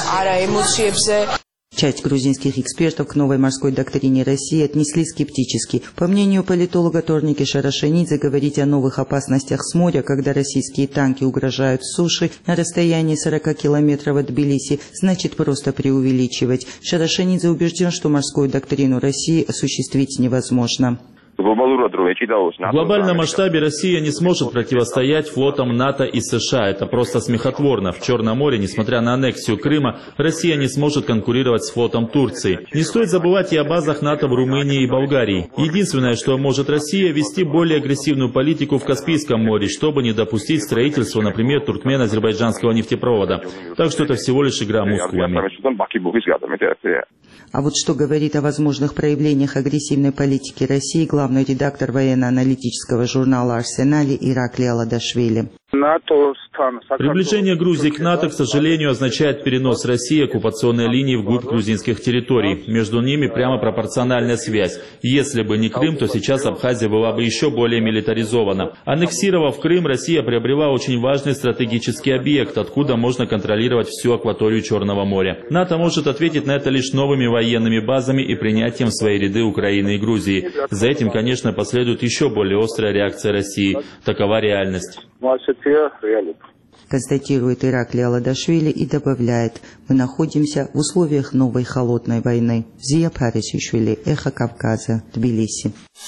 Часть грузинских экспертов к новой морской доктрине России отнеслись скептически. По мнению политолога Торники Шарашенидзе, говорить о новых опасностях с моря, когда российские танки угрожают с суши на расстоянии 40 километров от Тбилиси, значит просто преувеличивать. Шарашенидзе убежден, что морскую доктрину России осуществить невозможно.
В глобальном масштабе Россия не сможет противостоять флотам НАТО и США. Это просто смехотворно. В Черном море, несмотря на аннексию Крыма, Россия не сможет конкурировать с флотом Турции. Не стоит забывать и о базах НАТО в Румынии и Болгарии. Единственное, что может Россия, вести более агрессивную политику в Каспийском море, чтобы не допустить строительства, например, туркмено-азербайджанского нефтепровода. Так что это всего лишь игра мускулами.
А вот что говорит о возможных проявлениях агрессивной политики России главный редактор военно-аналитического журнала «Арсенале» Иракли Аладашвили.
Приближение Грузии к НАТО, к сожалению, означает перенос России оккупационной линии вглубь грузинских территорий. Между ними прямо пропорциональная связь. Если бы не Крым, то сейчас Абхазия была бы еще более милитаризована. Аннексировав Крым, Россия приобрела очень важный стратегический объект, откуда можно контролировать всю акваторию Черного моря. НАТО может ответить на это лишь новыми военными базами и принятием в свои ряды Украины и Грузии. За этим, конечно, последует еще более острая реакция России. Такова реальность.
Констатирует Иракли Аладашвили и добавляет: мы находимся в условиях новой холодной войны. Зия Парасишвили, Эхо Кавказа, Тбилиси.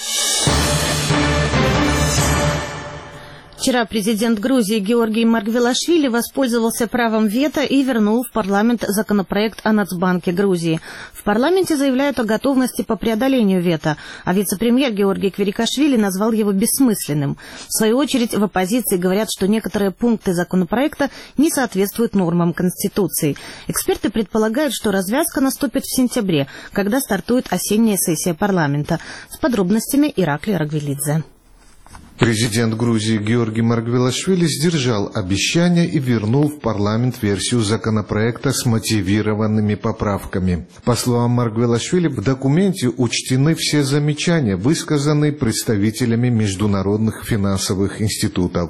Вчера президент Грузии Георгий Маргвелашвили воспользовался правом вето и вернул в парламент законопроект о Нацбанке Грузии. В парламенте заявляют о готовности по преодолению вето, а вице-премьер Георгий Кверикашвили назвал его бессмысленным. В свою очередь в оппозиции говорят, что некоторые пункты законопроекта не соответствуют нормам Конституции. Эксперты предполагают, что развязка наступит в сентябре, когда стартует осенняя сессия парламента. С подробностями Иракли Рагвелидзе.
Президент Грузии Георгий Маргвелашвили сдержал обещание и вернул в парламент версию законопроекта с мотивированными поправками. По словам Маргвелашвили, в документе учтены все замечания, высказанные представителями международных финансовых институтов.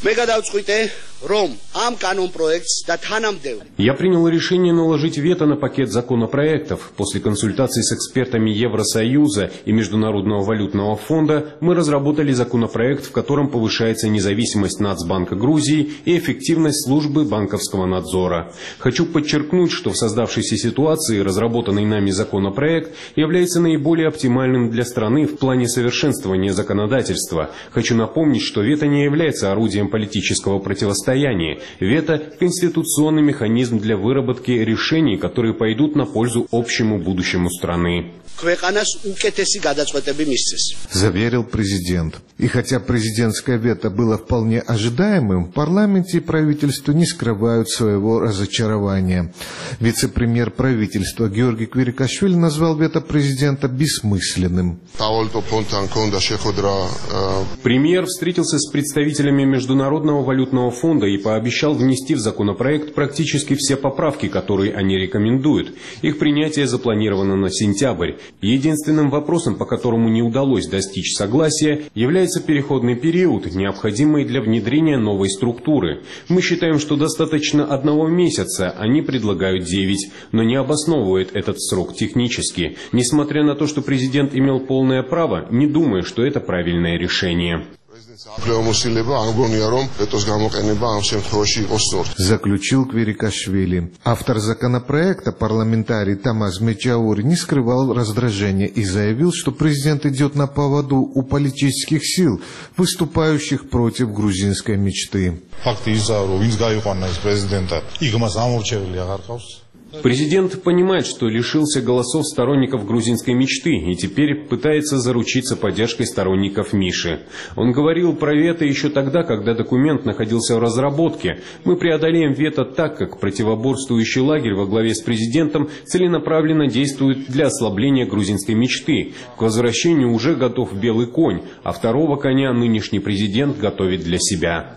Я принял решение наложить вето на пакет законопроектов. После консультаций с экспертами Евросоюза и Международного валютного фонда мы разработали законопроект, в котором повышается независимость Нацбанка Грузии и эффективность службы банковского надзора. Хочу подчеркнуть, что в создавшейся ситуации разработанный нами законопроект является наиболее оптимальным для страны в плане совершенствования законодательства. Хочу напомнить, что вето не является орудием политического противостояния. Вето – конституционный механизм для выработки решений, которые пойдут на пользу общему будущему страны.
Заверил президент. И хотя президентское вето было вполне ожидаемым, в парламенте и правительстве не скрывают своего разочарования. Вице-премьер правительства Георгий Квирикашвили назвал вето президента бессмысленным.
Премьер встретился с представителями Международного валютного фонда и пообещал внести в законопроект практически все поправки, которые они рекомендуют. Их принятие запланировано на сентябрь. Единственным вопросом, по которому не удалось достичь согласия, является переходный период, необходимый для внедрения новой структуры. Мы считаем, что достаточно 1 месяца, они предлагают 9, но не обосновывают этот срок технически. Несмотря на то, что президент имел полное право, не думаю, что это правильное решение.
Заключил Квирикашвили. Автор законопроекта, парламентарий Тамаз Мечаури, не скрывал раздражения и заявил, что президент идет на поводу у политических сил, выступающих против грузинской мечты.
Президент понимает, что лишился голосов сторонников грузинской мечты и теперь пытается заручиться поддержкой сторонников Миши. Он говорил про вето еще тогда, когда документ находился в разработке. Мы преодолеем вето так, как противоборствующий лагерь во главе с президентом целенаправленно действует для ослабления грузинской мечты. К возвращению уже готов белый конь, а второго коня нынешний президент готовит для себя.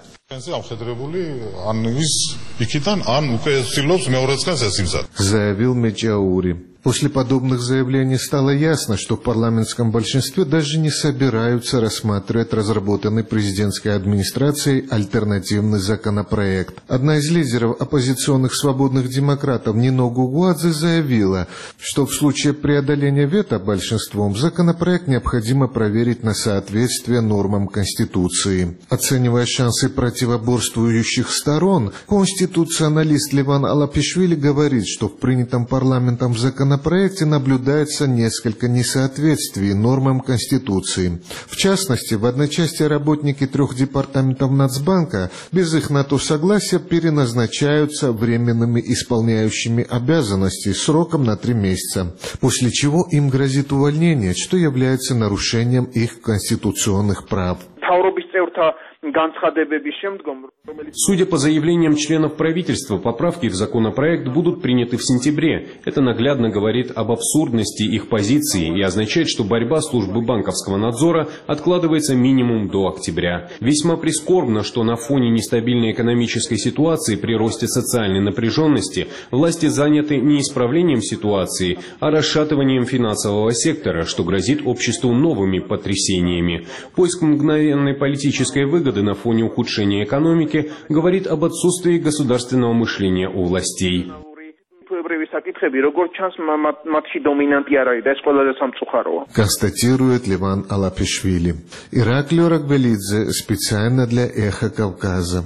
Заявил Мечаури. После подобных заявлений стало ясно, что в парламентском большинстве даже не собираются рассматривать разработанный президентской администрацией альтернативный законопроект. Одна из лидеров оппозиционных свободных демократов Нино Гугуадзе заявила, что в случае преодоления вето большинством законопроект необходимо проверить на соответствие нормам Конституции. Оценивая шансы противоборствующих сторон, конституционалист Леван Алапишвили говорит, что в принятом парламентом законопроекте наблюдается несколько несоответствий нормам Конституции. В частности, в одной части работники 3 департаментов Нацбанка без их на то согласия переназначаются временными исполняющими обязанности сроком на 3 месяца, после чего им грозит увольнение, что является нарушением их конституционных прав.
Судя по заявлениям членов правительства, поправки в законопроект будут приняты в сентябре. Это наглядно говорит об абсурдности их позиции и означает, что борьба службы банковского надзора откладывается минимум до октября. Весьма прискорбно, что на фоне нестабильной экономической ситуации при росте социальной напряженности власти заняты не исправлением ситуации, а расшатыванием финансового сектора, что грозит обществу новыми потрясениями. Поиск мгновенной политической выгоды на фоне ухудшения экономики говорит об отсутствии государственного мышления у властей.
Констатирует Леван Алапишвили. Ираклий Рагбелидзе специально для «Эхо Кавказа».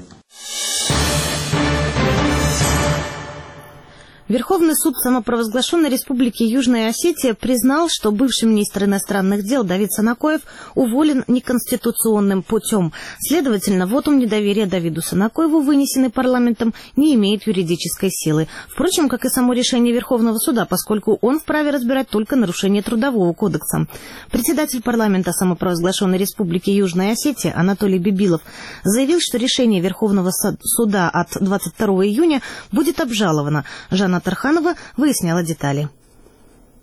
Верховный суд самопровозглашенной Республики Южная Осетия признал, что бывший министр иностранных дел Давид Санакоев уволен неконституционным путем. Следовательно, вотум недоверия Давиду Санакоеву, вынесенный парламентом, не имеет юридической силы. Впрочем, как и само решение Верховного суда, поскольку он вправе разбирать только нарушение Трудового кодекса. Председатель парламента самопровозглашенной Республики Южная Осетия Анатолий Бибилов заявил, что решение Верховного суда от 22 июня будет обжаловано. Жанна Тарханова выясняла детали.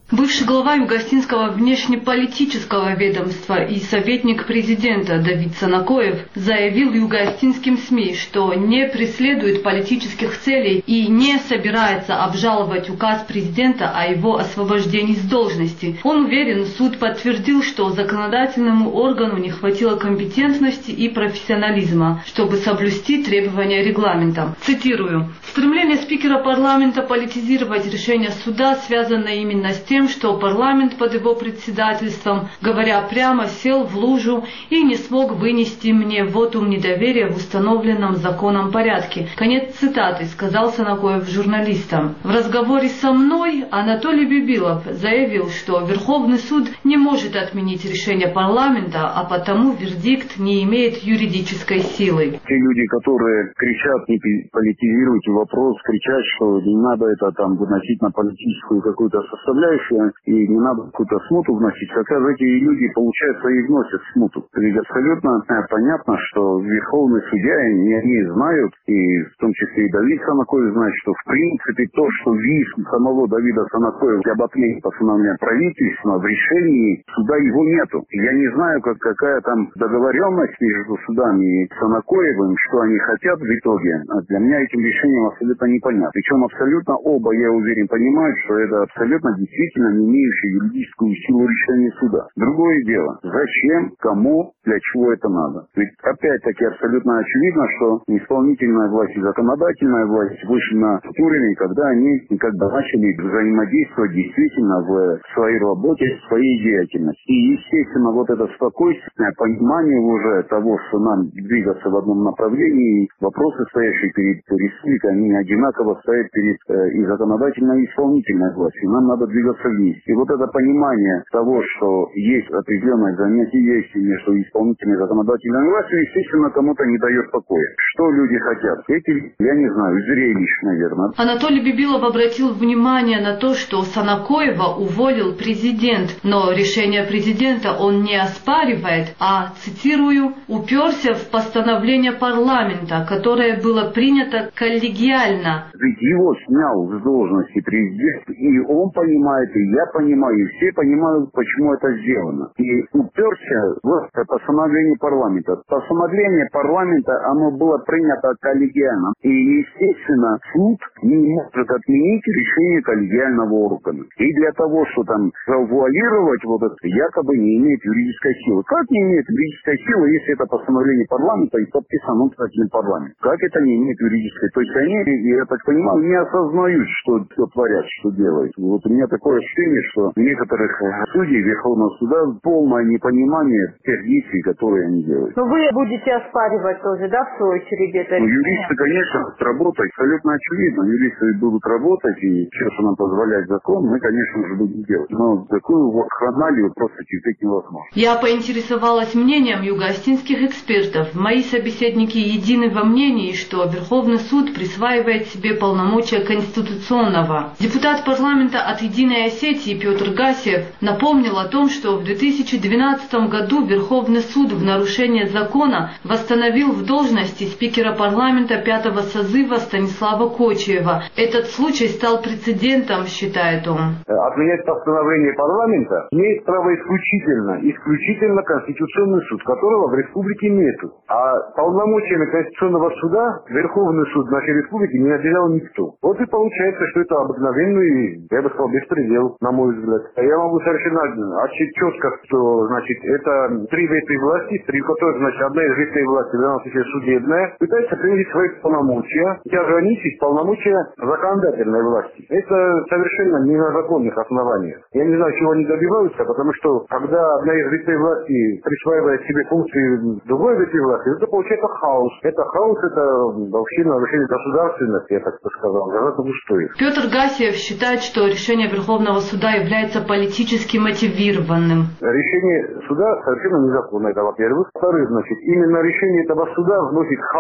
Бывший глава Юго-Остинского внешнеполитического ведомства и советник президента Давид Санакоев заявил юго-остинским СМИ, что не преследует политических целей и не собирается обжаловать указ президента о его освобождении с должности. Он уверен, суд подтвердил, что законодательному органу не хватило компетентности и профессионализма, чтобы соблюсти требования регламента. Цитирую. Стремление спикера парламента политизировать решение суда связано именно с тем, что парламент под его председательством, говоря прямо, сел в лужу и не смог вынести мне вотум недоверия в установленном законом порядке. Конец цитаты, сказал Санакоев журналистам. В разговоре со мной Анатолий Бибилов заявил, что Верховный суд не может отменить решение парламента, а потому вердикт не имеет юридической силы.
Те люди, которые кричат, не политизируйте вопрос, кричат, что не надо это там выносить на политическую какую-то составляющую, и не надо какую-то смуту вносить, хотя эти люди, получается, и вносят смуту. Ведь абсолютно понятно, что Верховный судья, они знают, и в том числе и Давид Санакоев знает, что в принципе то, что вид самого Давида Санакоева об отмене постановления правительства в решении суда его нету. Я не знаю, какая там договоренность между судами и Санакоевым, что они хотят в итоге. Для меня этим решением абсолютно непонятно. Причем абсолютно оба, я уверен, понимают, что это абсолютно действительно не имеющее юридическую силу решения суда. Другое дело, зачем, кому, для чего это надо. Ведь опять-таки абсолютно очевидно, что исполнительная власть и законодательная власть вышли на тот уровень, когда они начали взаимодействовать действительно в своей работе, в своей деятельности. И, естественно, вот это спокойствие, понимание уже того, что нам двигаться в одном направлении, вопросы, стоящие перед республикой, они одинаково стоят перед и законодательной, и исполнительной властью. Нам надо двигаться вместе. И вот это понимание того, что есть определенное взаимодействие между исполнительной и законодательной властью, естественно, кому-то не дает покоя. Что люди хотят? Эти, я не знаю, зрелищ, наверное.
Анатолий Бибилов обратил внимание на то, что Санакоева уволил президент, но решение президента он не оспаривает, а, цитирую, уперся в постановление парламента, которое было принято коллегиально.
Ведь его снял с должности президент, и он понимает, и я понимаю, и все понимают, почему это сделано. И уперся в постановление парламента. Постановление парламента, оно было принято коллегиально. И, естественно, суд не может отменить решение коллегиального органа. И для того, что там завуалировать вот это, якобы не имеет юридической силы. Как не имеет юридической силы, если это постановление парламента и подписано председателем парламента? Как это не имеет юридической? То есть они, я так понимаю, не осознают, что творят, что делают. Вот у меня такое ощущение, что у некоторых судей Верховного суда полное непонимание тех действий, которые они делают.
Но вы будете оспаривать тоже, да, в свою очередь это?
Ну, юристы, конечно, будут работать, абсолютно очевидно. Юристы будут работать, и все, что нам позволяет закон, мы, конечно же, будем делать. Но такую вот хроналию просто терпеть невозможно.
Я поинтересовалась мнением юго-остинских экспертов. Мои собеседники едины во мнении, что Верховный суд присваивает себе полномочия конституционного. Депутат парламента от «Единой Осетии» Петр Гасиев напомнил о том, что в 2012 году Верховный суд в нарушение закона восстановил в должности спикера парламента 5-го созыва Станислава Кочиева. Этот случай стал прецедентом, считает он.
Отменять постановление парламента имеет право исключительно Конституционный суд, которого в республике нету. А полномочиями Конституционного суда Верховный суд нашей республики не наделял никто. Вот и получается, что это обыкновенный, я бы сказал, беспредел, на мой взгляд. Я могу совершенно четко, что, значит, это три ветви власти, при которых, значит, одна из ветвей власти, в данном случае судебная, пытается применить свои полномочия и ограничить полномочия законодательной власти. Это совершенно не на законных основаниях. Я не знаю, чего они добиваются, потому что, когда одна из ветвей власти присваивает себе функции другой ветви власти, это получается хаос. Это хаос, это вообще нарушение государственности, я так сказал, гораздо густое.
Петр Гасиев считает, что решение Верховного суда является политически мотивированным.
Решение суда совершенно незаконно, это во-первых. Во-вторых, значит, именно решение этого суда вносит хаос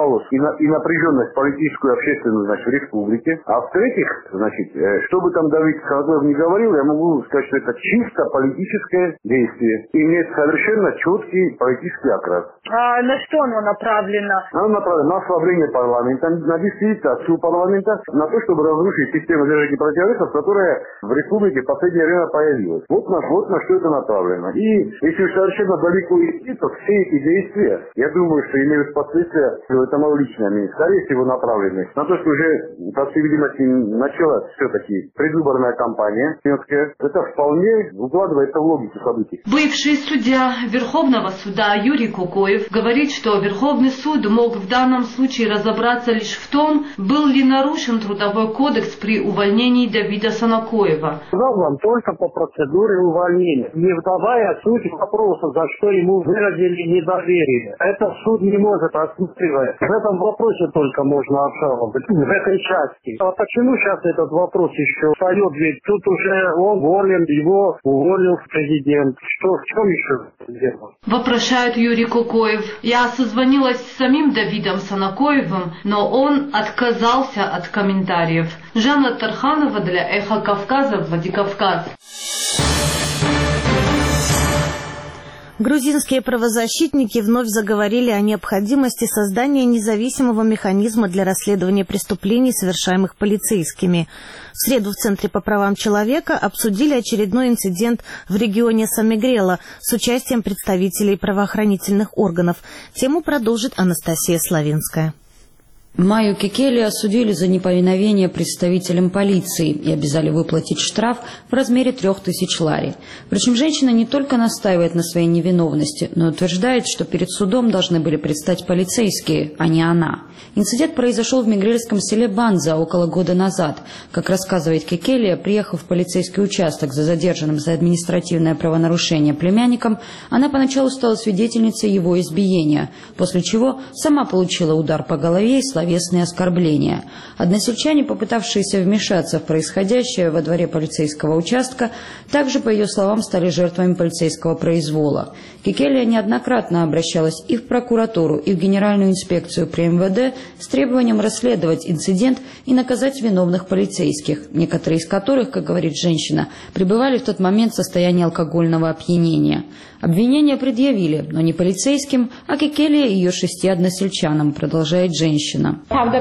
хаос и напряженность политическую и общественную, значит, в республике. А в-третьих, значит, что бы там Давид Калакоев не говорил, я могу сказать, что это чисто политическое действие. Имеет совершенно четкий политический окрас.
А на что оно направлено?
Оно направлено на ослабление парламента, на дискредитацию парламента, на то, чтобы разрушить систему держания противовесов, которая в республике в последнее время появилась. Вот на что это направлено. И если уж совершенно далеко идти, то все эти действия, я думаю, что имеют последствия, это мое личное мнение, скорее всего направлены на то, что уже, по всей видимости, началась все-таки предвыборная кампания финская. Это вполне укладывается в логику событий.
Бывший судья Верховного суда Юрий Кокоев говорит, что Верховный суд мог в данном случае разобраться лишь в том, был ли нарушен Трудовой кодекс при увольнении Давида Санакоева.
Сказал вам только по процедуре увольнения, не вдавая суть вопроса, за что ему выразили недоверие. Это суд не может осмысливать. В этом вопросе только можно обжаловать, в этой части. А почему сейчас этот вопрос еще встает? Ведь тут уже он уволен, его уволил президент. Что, в чем еще дело?
Вопрошает Юрий Кокоев. Я созвонилась с самим Давидом Санакоевым, но он отказался от комментариев. Жанна Тарханова для «Эхо Кавказа», Владикавказ.
Грузинские правозащитники вновь заговорили о необходимости создания независимого механизма для расследования преступлений, совершаемых полицейскими. В среду в Центре по правам человека обсудили очередной инцидент в регионе Самегрела с участием представителей правоохранительных органов. Тему продолжит Анастасия Славинская.
Майю Кекеле осудили за неповиновение представителям полиции и обязали выплатить штраф в размере 3000 лари. Причем женщина не только настаивает на своей невиновности, но утверждает, что перед судом должны были предстать полицейские, а не она. Инцидент произошел в мигрельском селе Банза около года назад. Как рассказывает Кекеле, приехав в полицейский участок за задержанным за административное правонарушение племянником, она поначалу стала свидетельницей его избиения, после чего сама получила удар по голове и словесные оскорбления. Односельчане, попытавшиеся вмешаться в происходящее во дворе полицейского участка, также, по ее словам, стали жертвами полицейского произвола. Кекелия неоднократно обращалась и в прокуратуру, и в Генеральную инспекцию при МВД с требованием расследовать инцидент и наказать виновных полицейских, некоторые из которых, как говорит женщина, пребывали в тот момент в состоянии алкогольного опьянения. Обвинения предъявили, но не полицейским, а Кекелия и ее 6 односельчанам, продолжает женщина.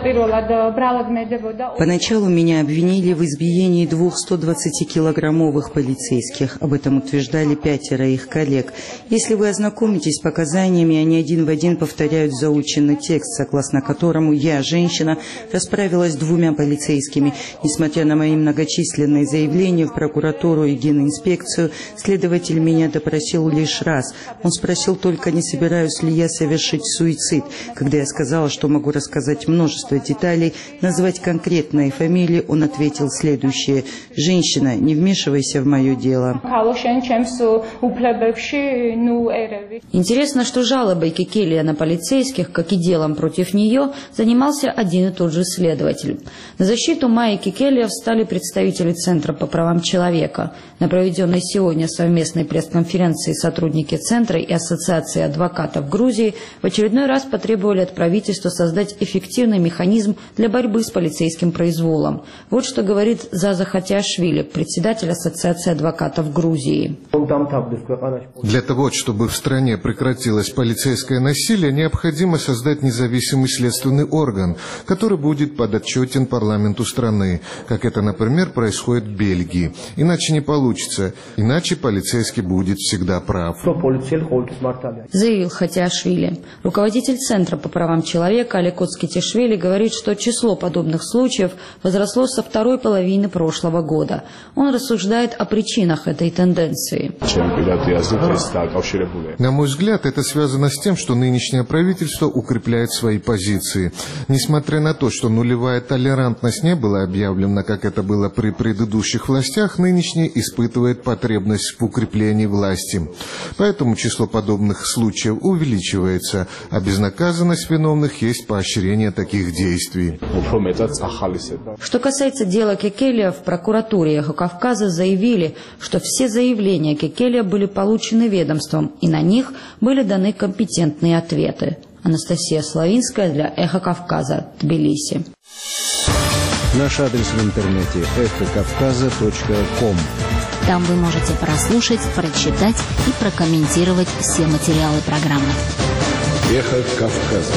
Поначалу меня обвинили в избиении 2 120-килограммовых полицейских. Об этом утверждали 5 их коллег. Если вы ознакомитесь с показаниями, они один в один повторяют заученный текст, согласно которому я, женщина, расправилась с 2 полицейскими. Несмотря на мои многочисленные заявления в прокуратуру и генинспекцию, следователь меня допросил лишь раз. Он спросил только, не собираюсь ли я совершить суицид. Когда я сказала, что могу рассказать множество деталей, назвать конкретные фамилии, он ответил следующее: «Женщина, не вмешивайся в мое дело».
Интересно, что жалобой Кекелия на полицейских, как и делом против нее, занимался один и тот же следователь. На защиту Майи Кекелия встали представители Центра по правам человека. На проведенной сегодня совместной пресс-конференции сотрудники Центра и Ассоциации адвокатов Грузии в очередной раз потребовали от правительства создать эффективный механизм для борьбы с полицейским произволом. Вот что говорит Заза Хатиашвили, председатель Ассоциации адвокатов Грузии.
Для того, чтобы в стране прекратилось полицейское насилие, необходимо создать независимый следственный орган, который будет подотчетен парламенту страны, как это, например, происходит в Бельгии. Иначе не получится, иначе полицейский будет всегда прав.
Заявил Хатиашвили. Руководитель Центра по правам человека Олег Оцкитишвили говорит, что число подобных случаев возросло со второй половины прошлого года. Он рассуждает о причинах этой тенденции.
На мой взгляд, это связано с тем, что нынешнее правительство укрепляет свои позиции. Несмотря на то, что нулевая толерантность не была объявлена, как это было при предыдущих властях, нынешнее испытывает потребность в укреплении власти. Поэтому число подобных случаев увеличивается, а безнаказанность виновных есть поощрение таких действий.
Что касается дела Кекелия, в прокуратуре Эхо Кавказа заявили, что все заявления Кекелия были получены ведомством, и на них были даны компетентные ответы. Анастасия Славинская для «Эхо Кавказа», Тбилиси.
Наш адрес в интернете эхокавказа.ком.
Там вы можете прослушать, прочитать и прокомментировать все материалы программы.
Эхо Кавказа.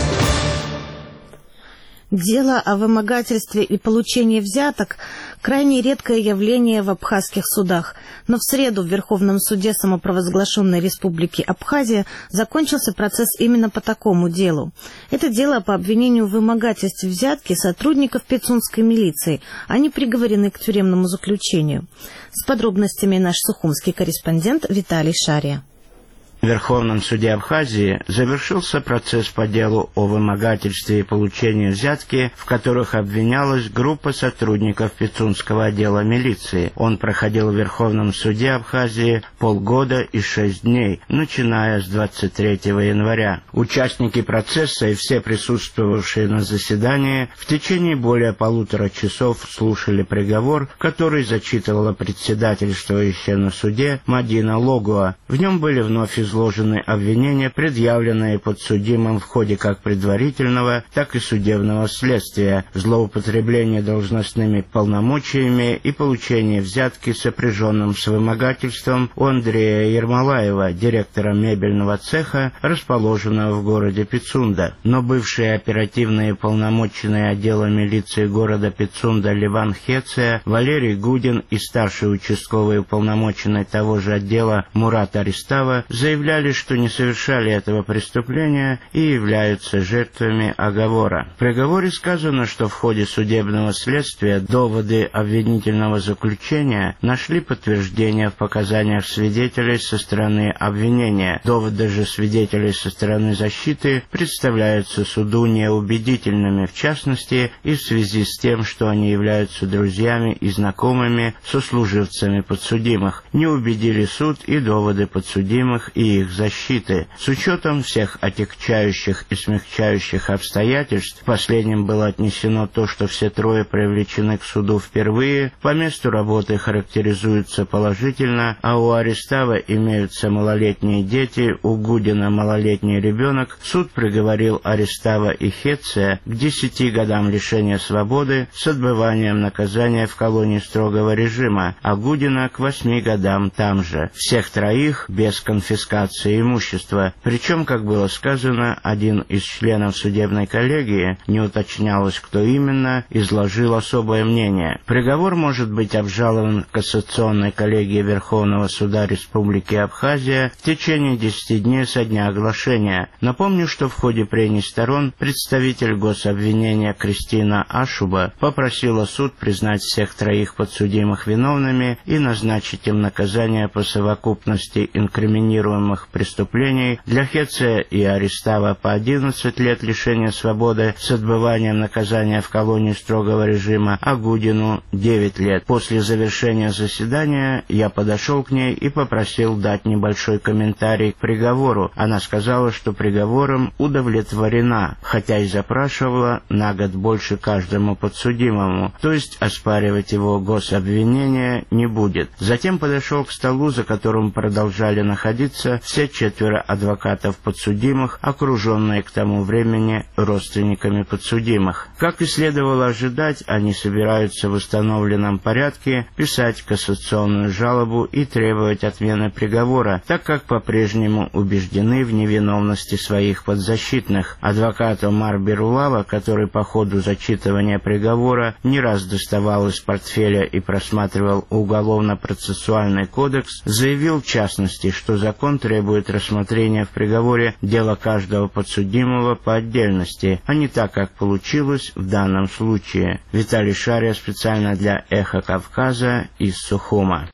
Дело о вымогательстве и получении взяток – крайне редкое явление в абхазских судах. Но в среду в Верховном суде самопровозглашенной Республики Абхазия закончился процесс именно по такому делу. Это дело по обвинению в вымогательстве взятки сотрудников пицунской милиции. Они приговорены к тюремному заключению. С подробностями наш сухумский корреспондент Виталий Шария.
В Верховном суде Абхазии завершился процесс по делу о вымогательстве и получении взятки, в которых обвинялась группа сотрудников Пицунского отдела милиции. Он проходил в Верховном суде Абхазии полгода и 6 дней, начиная с 23 января. Участники процесса и все присутствовавшие на заседании в течение более 1,5 часов слушали приговор, который зачитывала председательствующая на суде Мадина Логуа. В нем были вновь изложены обвинения, предъявленные подсудимым в ходе как предварительного, так и судебного следствия, злоупотребление должностными полномочиями и получение взятки, сопряженным с вымогательством, у Андрея Ермолаева, директора мебельного цеха, расположенного в городе Пицунда. Но бывшие оперативные полномоченные отдела милиции города Пицунда Ливан Хеция, Валерий Гудин и старший участковый уполномоченный того же отдела Мурат Аристава заявляли, что не совершали этого преступления и являются жертвами оговора. В приговоре сказано, что в ходе судебного следствия доводы обвинительного заключения нашли подтверждение в показаниях свидетелей со стороны обвинения. Доводы же свидетелей со стороны защиты представляются суду неубедительными, в частности, и в связи с тем, что они являются друзьями и знакомыми сослуживцами подсудимых. Не убедили суд и доводы подсудимых и их защиты. С учетом всех отягчающих и смягчающих обстоятельств, последним было отнесено то, что все трое привлечены к суду впервые, по месту работы характеризуются положительно, а у Аристава имеются малолетние дети, у Гудина малолетний ребенок. Суд приговорил Аристава и Хеция к 10 годам лишения свободы с отбыванием наказания в колонии строгого режима, а Гудина к 8 годам там же. Всех троих без конфискации имущества. Причем, как было сказано, один из членов судебной коллегии, не уточнялось, кто именно, изложил особое мнение. Приговор может быть обжалован в кассационной коллегии Верховного суда Республики Абхазия в течение 10 дней со дня оглашения. Напомню, что в ходе прений сторон представитель гособвинения Кристина Ашуба попросила суд признать всех троих подсудимых виновными и назначить им наказание по совокупности инкриминируемых преступлений. Для Хеция и Аристава по 11 лет лишения свободы с отбыванием наказания в колонии строгого режима, а Гудину 9 лет. После завершения заседания я подошел к ней и попросил дать небольшой комментарий к приговору. Она сказала, что приговором удовлетворена, хотя и запрашивала на год больше каждому подсудимому, то есть оспаривать его гособвинение не будет. Затем подошел к столу, за которым продолжали находиться все 4 адвокатов подсудимых, окруженные к тому времени родственниками подсудимых. Как и следовало ожидать, они собираются в установленном порядке писать кассационную жалобу и требовать отмены приговора, так как по-прежнему убеждены в невиновности своих подзащитных. Адвокат Омар Берулава, который по ходу зачитывания приговора не раз доставал из портфеля и просматривал уголовно-процессуальный кодекс, заявил в частности, что закон требует рассмотрения в приговоре дела каждого подсудимого по отдельности, а не так, как получилось в данном случае. Виталий Шария специально для «Эхо Кавказа» из Сухума.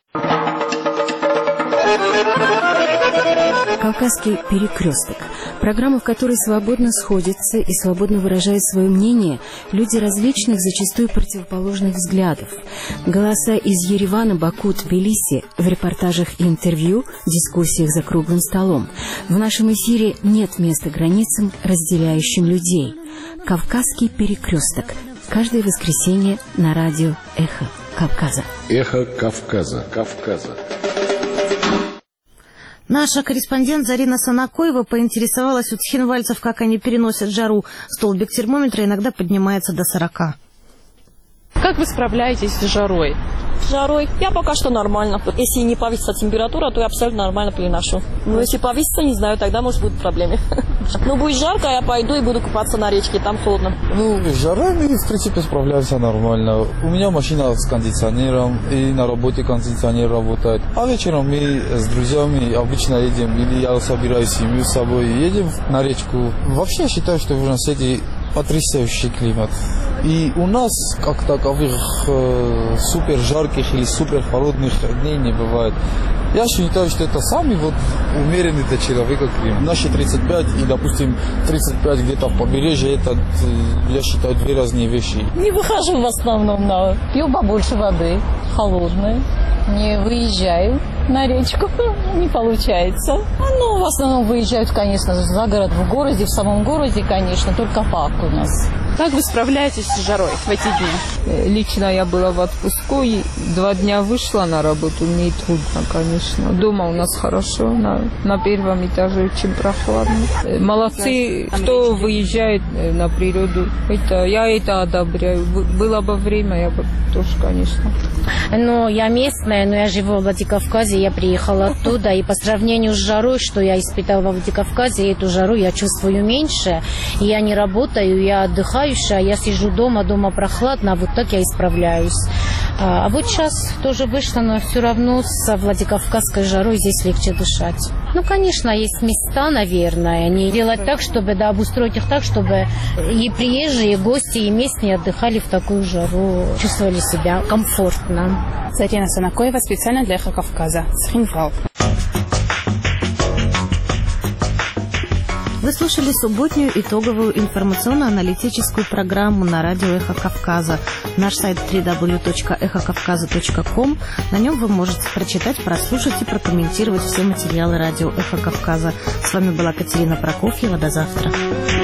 «Кавказский перекресток» – программа, в которой свободно сходятся и свободно выражают свое мнение люди различных, зачастую противоположных взглядов. Голоса из Еревана, Баку, Тбилиси в репортажах и интервью, дискуссиях за круглым столом. В нашем эфире нет места границам, разделяющим людей. «Кавказский перекресток» – каждое воскресенье на радио «Эхо Кавказа».
«Эхо Кавказа».
Наша корреспондент Зарина Санакоева поинтересовалась у цхинвальцев, как они переносят жару. Столбик термометра иногда поднимается до 40.
Как вы справляетесь с жарой?
Жарой? Я пока что нормально. Если не повысится температура, то я абсолютно нормально переношу. Но если повысится, не знаю, тогда может будут проблемы. Но будет жарко, я пойду и буду купаться на речке, там холодно.
С жарой мы, в принципе, справляемся нормально. У меня машина с кондиционером, и на работе кондиционер работает. А вечером мы с друзьями обычно едем, или я собираю семью с собой, едем на речку. Вообще я считаю, что в свете потрясающий климат. И у нас, как таковых, супер жарких или супер холодных дней не бывает. Я считаю, что это самый умеренный для человека климат. Наши 35 и, допустим, 35 где-то в побережье, это, я считаю, две разные вещи.
Не выхожу в основном, пью побольше воды, холодной. Не выезжаю на речку, не получается. В основном выезжают, конечно, за город, в городе, в самом городе, конечно, только парк у нас.
Как вы справляетесь с жарой в эти дни?
Лично я была в отпуску, и 2 дня вышла на работу, мне трудно, конечно. Дома у нас хорошо, на первом этаже очень прохладно. Молодцы, кто выезжает на природу, я это одобряю. Было бы время, я бы тоже, конечно.
Я местная, но я живу в Владикавказе, я приехала оттуда, и по сравнению с жарой, что я испытала во Владикавказе, эту жару я чувствую меньше, и я не работаю, я отдыхаю, я сижу дома прохладно, а вот так я исправляюсь. А вот сейчас тоже вышло, но все равно с Владикавказской жарой здесь легче дышать. Конечно, есть места, наверное, не делать так, чтобы, обустроить их так, чтобы и приезжие, и гости, и местные отдыхали в такую жару, чувствовали себя комфортно.
Зарина Санакоева специально для Эхо Кавказа. Цхинвал.
Вы слушали субботнюю итоговую информационно-аналитическую программу на радио «Эхо Кавказа». Наш сайт www.эхокавказа.ком. На нем вы можете прочитать, прослушать и прокомментировать все материалы радио «Эхо Кавказа». С вами была Катерина Прокофьева. До завтра.